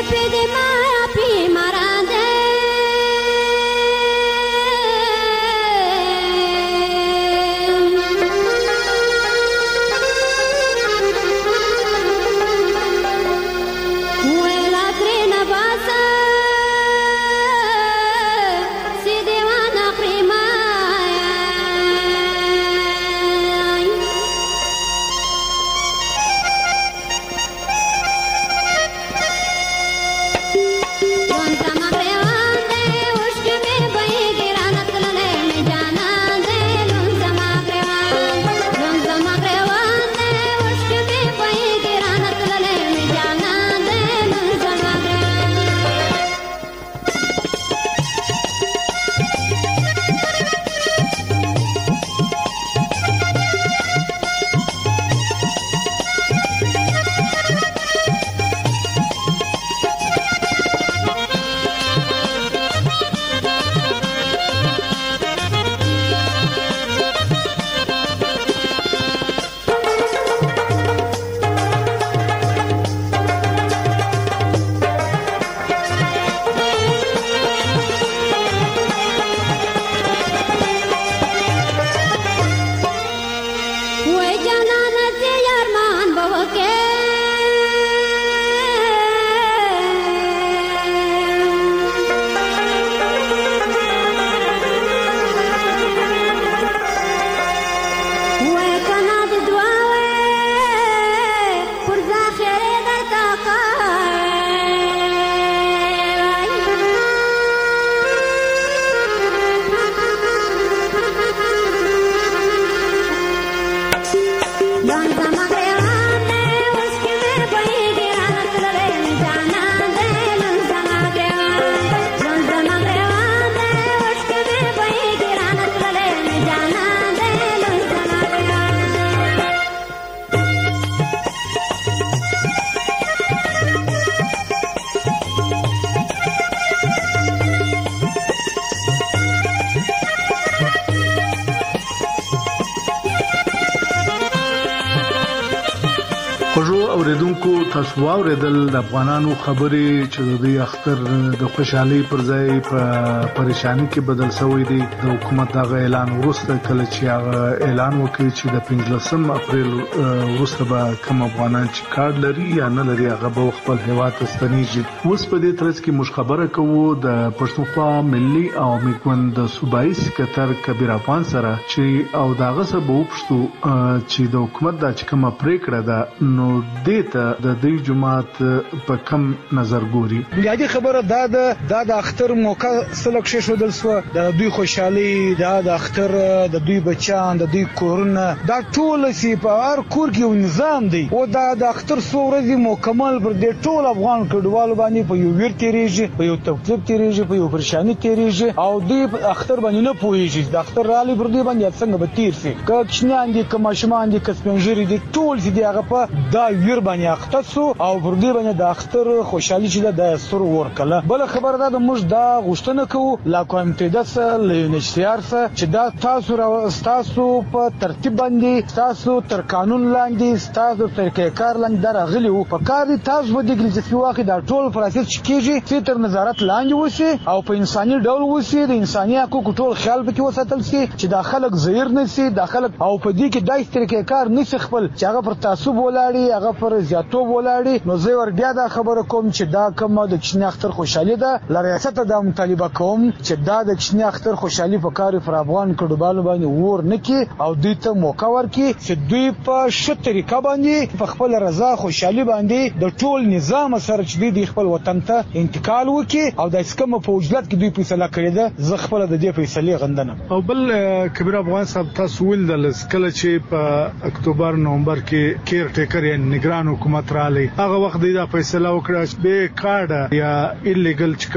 اوریدونکو تاسو واوریدل د افغانانو خبرې چې د دې اختر د خوشحالي پر ځای په پریشانی کې بدل شوی دی. د حکومت دغه اعلان وروسته کله چې هغه اعلان وکړي چې د پنځلسم اپریل وروسته به کوم افغانان چې کارت لري یا نه لري هغه به خپل هیواد ته ستنیږي. اوس په دې ترڅ کې موږ خبره کوو د پښتونخوا ملي او میکوند د صوبایي سکرټر کبیر افغان سره چې او داغه سره به وپښتو چې د حکومت د چکم پریکړه ده نو دیته د دې جماعت په کم نظر ګوري. بنیادی خبره دا ده د اختر موقع سلک شې شو دلسو د دوی خوشحالي د اختر د دوی بچان د دوی کورونه دا ټول سی په هر کور کې نظام دی او دا د اختر څو ورځې مکمل پر دې ټول افغان کډوالو باندې په یو ویر تیریږي په یو تکلیف تیریږي په یو پریشانی تیریږي او دوی اختر باندې نه پوهیږي د اختر رالي پر دې باندې څنګه به تیر سي که کښنان دي که ماشومان دي که سپنجری دي ټول دي هغه په دا ویر باندې اخته سو او پر دې باندې د اختر خوشحالي چې د سر ورکله. بل خبر دا د موږ دا غوښتنه کوو لا کوم تدس لینشتیار سره چې دا تاسو را تاسو په ترتیب باندې تاسو تر قانون لاندې تاسو تر کار لاندې درغلي او په کار تاسو د دې واخې دا ټول پروسس کیږي چې تر نظارت لاندې وسی او په انساني ډول وسی د انساني حقوقو ټول خیال پکې وساتل شي چې د خلک زهیر نشي د خلک او په دې کې دای ستر کار نشي خپل چې هغه پر تعصب ولاړی هغه پر زیاتو ولاړی. نو زه ور بیا دا خبره کوم چې دا کوم د کښنی اختر خوشحالي ده لریاست د مطالبه کوم چې دا د کښنی اختر خوشحالي په کار پر افغان کډوالو باندې ور نکي او دوی ته موقع ورکي چې دوی په شته طریقه باندې په خپل رضا خوشحالي باندې د ټول نظام سره چې دوی خپل وطن ته انتقال وکي او د اسکم په وجلت کې دوی فیصله کړې ده. زه خپل د دې فیصله غندنه. او بل کبیر افغان صاحب تاسو ول د کله چې په اکتوبر نومبر کې کیر ټیکر یا نگران حکومت رالی هغه وخت دا فیصله وکړه چې به کارت یا ایلیګل چې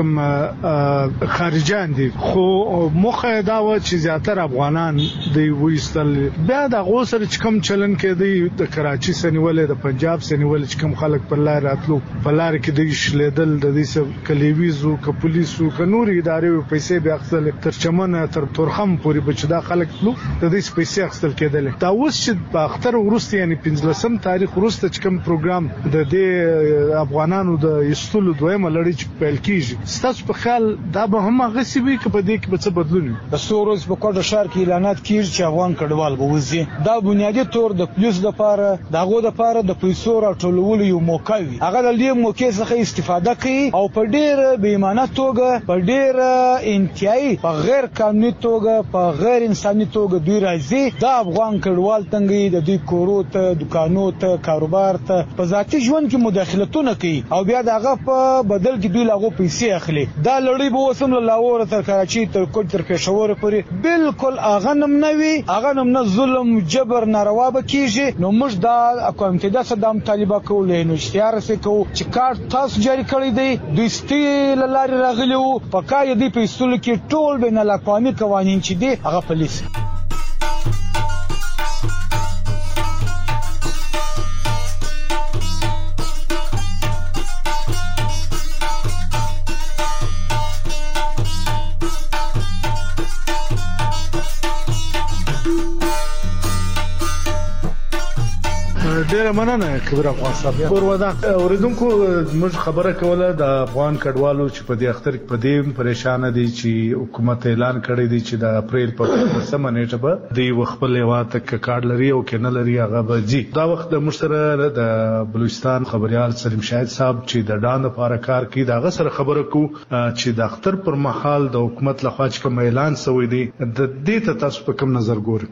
کوم خارجان دي خو مخه دا و چې زیاتره افغانان دی وېستل بیا د غوسر چې کوم چلن کې دی د کراچي سنولې د پنجاب سنولې چې کوم خلک پر لار راتلو په لار کې دی شلیدل د دې کلیویزو ک پولیسو ک نور ادارې پیسې بیا خپل تر چمن تر تورخم پورې بچ دا خلک نو د دې پیسې خپل کېدل. دا اوس چې په اختر ورسته یعنی پنځلسم تاریخ ورسته چې کوم نن پروګرام د دې افغانانو د ایستلو دویمه لړۍ چې پیل کیږي ستاسو په خیال دا به هم هغه سی وي چې په دې کې به څه بدلون وي؟ د څو ورځې په کوټه ښار کې اعلانات کیږي چې افغان کډوال به وځي. دا بنیادي تور د پولیس لپاره دغه لپاره د پیسو راټولولو یو موقع وي. هغه د دې موقع څخه استفاده کوي او په ډېر بې ایمانه توګه په ډېر انتهایی په غیر قانوني توګه په غیر انساني توګه دوی راځي. دا افغان کډوال څنګه د دوی کورو ته دکانو ته کاروبار ته په ذاتي ژوند کې مداخلتونه کوي او بیا دغه په بدل کې دوی لاغو پیسې اخلي. دا لړۍ به وسم له لاهور تر کراچي تر کوټ تر پېښور پورې بالکل هغه نم نه وي، هغه نم نه ظلم جبر ناروا به کیږي. نو موږ دا اقوام متحده صدام طالبه کوله نو اشتهار سه کو چې کار تاسو جاری کړی دی دوی ستیل لاري راغلی وو په کای دی په استول کې ټول بین الاقوامي قوانين چې دی هغه پولیس. ډیره مننه کبیر افغان صاحب. ورودا اوریدونکو موږ خبره کوله د افغان کډوالو چې په دې اختر کې په دې پریشان دي چې حکومت اعلان کړی دی چې د اپریل په سمه نیټه به د خپل هیواد ته کارت لري او کنه لري هغه به ځي. دا وخت د مشره د بلوچستان خبريال سلیم شاهد صاحب چې د ډان لپاره کار کوي دا غسر خبره کو چې د اختر پر مهال د حکومت لخوا چې کوم اعلان شوی دی د دې ته تاسو په کوم نظر ګورئ؟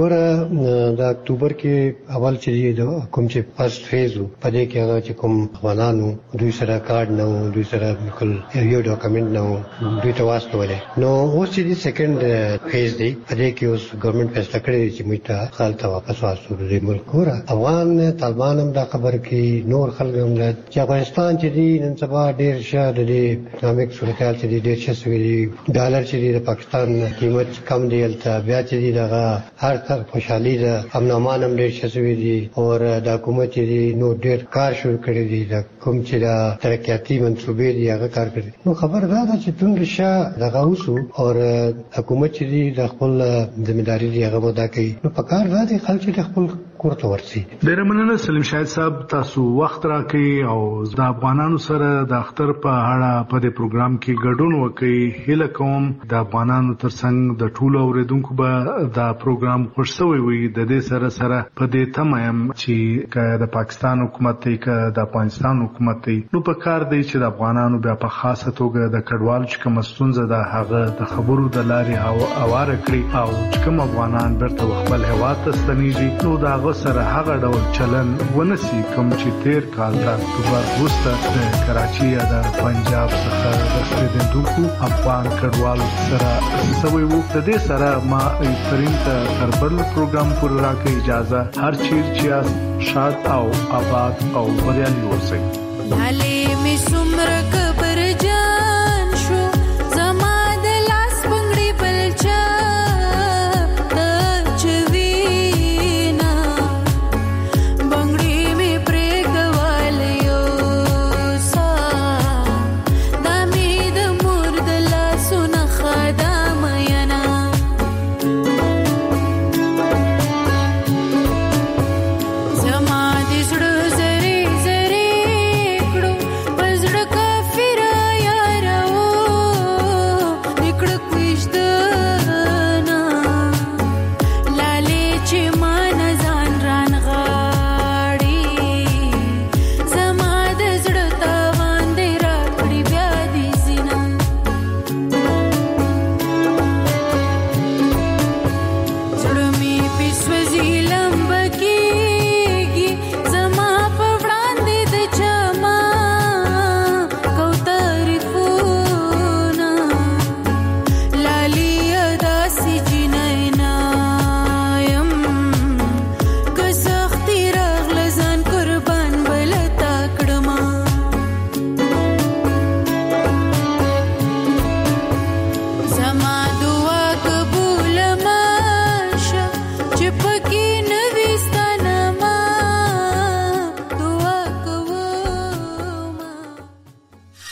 ګوره د اکتوبر کې اول چې د کوم چې فرست فیز په دې کې هغه چې کوم افغانانو دوی سره کارت نه وو، دوی سره بالکل یو ډاکومنت نه وو، دوی ته واسطه ولې نو اوس چې د سیکنډ فیز دی په دې کې اوس ګورنمنت فیصله کړې چې موږ ته خالته واپس واسطو د ملک. ګوره افغان طالبان هم دا خبر کې نور خلک هم چې افغانستان چې دی نن سبا ډېر شه د اکونومیک صورتحال چې دی ډېر شه سوي ډالر چې دی د پاکستان قیمت کم دی الته بیا چې دی دغه هر طرف خوشحالي ده، امن امان هم ډېر شه سوي دي او د حکومت دی نو ډېر کار شروع کړی دی د کوم چې د ترقیاتي منصوبې دی هغه کار کړی. نو خبر دا ده چې څنګه شه دغه اوسو او حکومت چې دی د خپل ځمېداري دی هغه ادا کوي. نو په کار دا دی خلک چې خپل کور ته ورسي. ډېر مننه سلیم شاهد صاحب تاسو وخت راکړئ او د افغانانو سره د اختر په اړه په دې پروګرام کې ګډون وکړئ. هیله کوم د افغانانو ترڅنګ د ټولو اوریدونکو به دا پروګرام خوښ شوی وي. د دې سره سره په دې تمه یم چې د پاکستان حکومت دی که د افغانستان حکومت دی نو په کار دی چې د افغانانو بیا په خاصه توګه د کډوالو چې کومه ستونزه ده هغه د خبرو د لارې هواره کړي او چې کوم افغانان بیرته خپل هیواد ته ستنیږي نو د هغه سره هغه ډول چلن ونسي کوم چې تیر کال د اکتوبر وروسته د کراچي یا د پنجاب څخه د ستنېدونکو افغان کډوالو سره سوی وو. د دې سره ما ترین ته تر بل پروګرام پورې راکړئ اجازه. هر چیر چې شاد او آباد او بریالي اوسئ.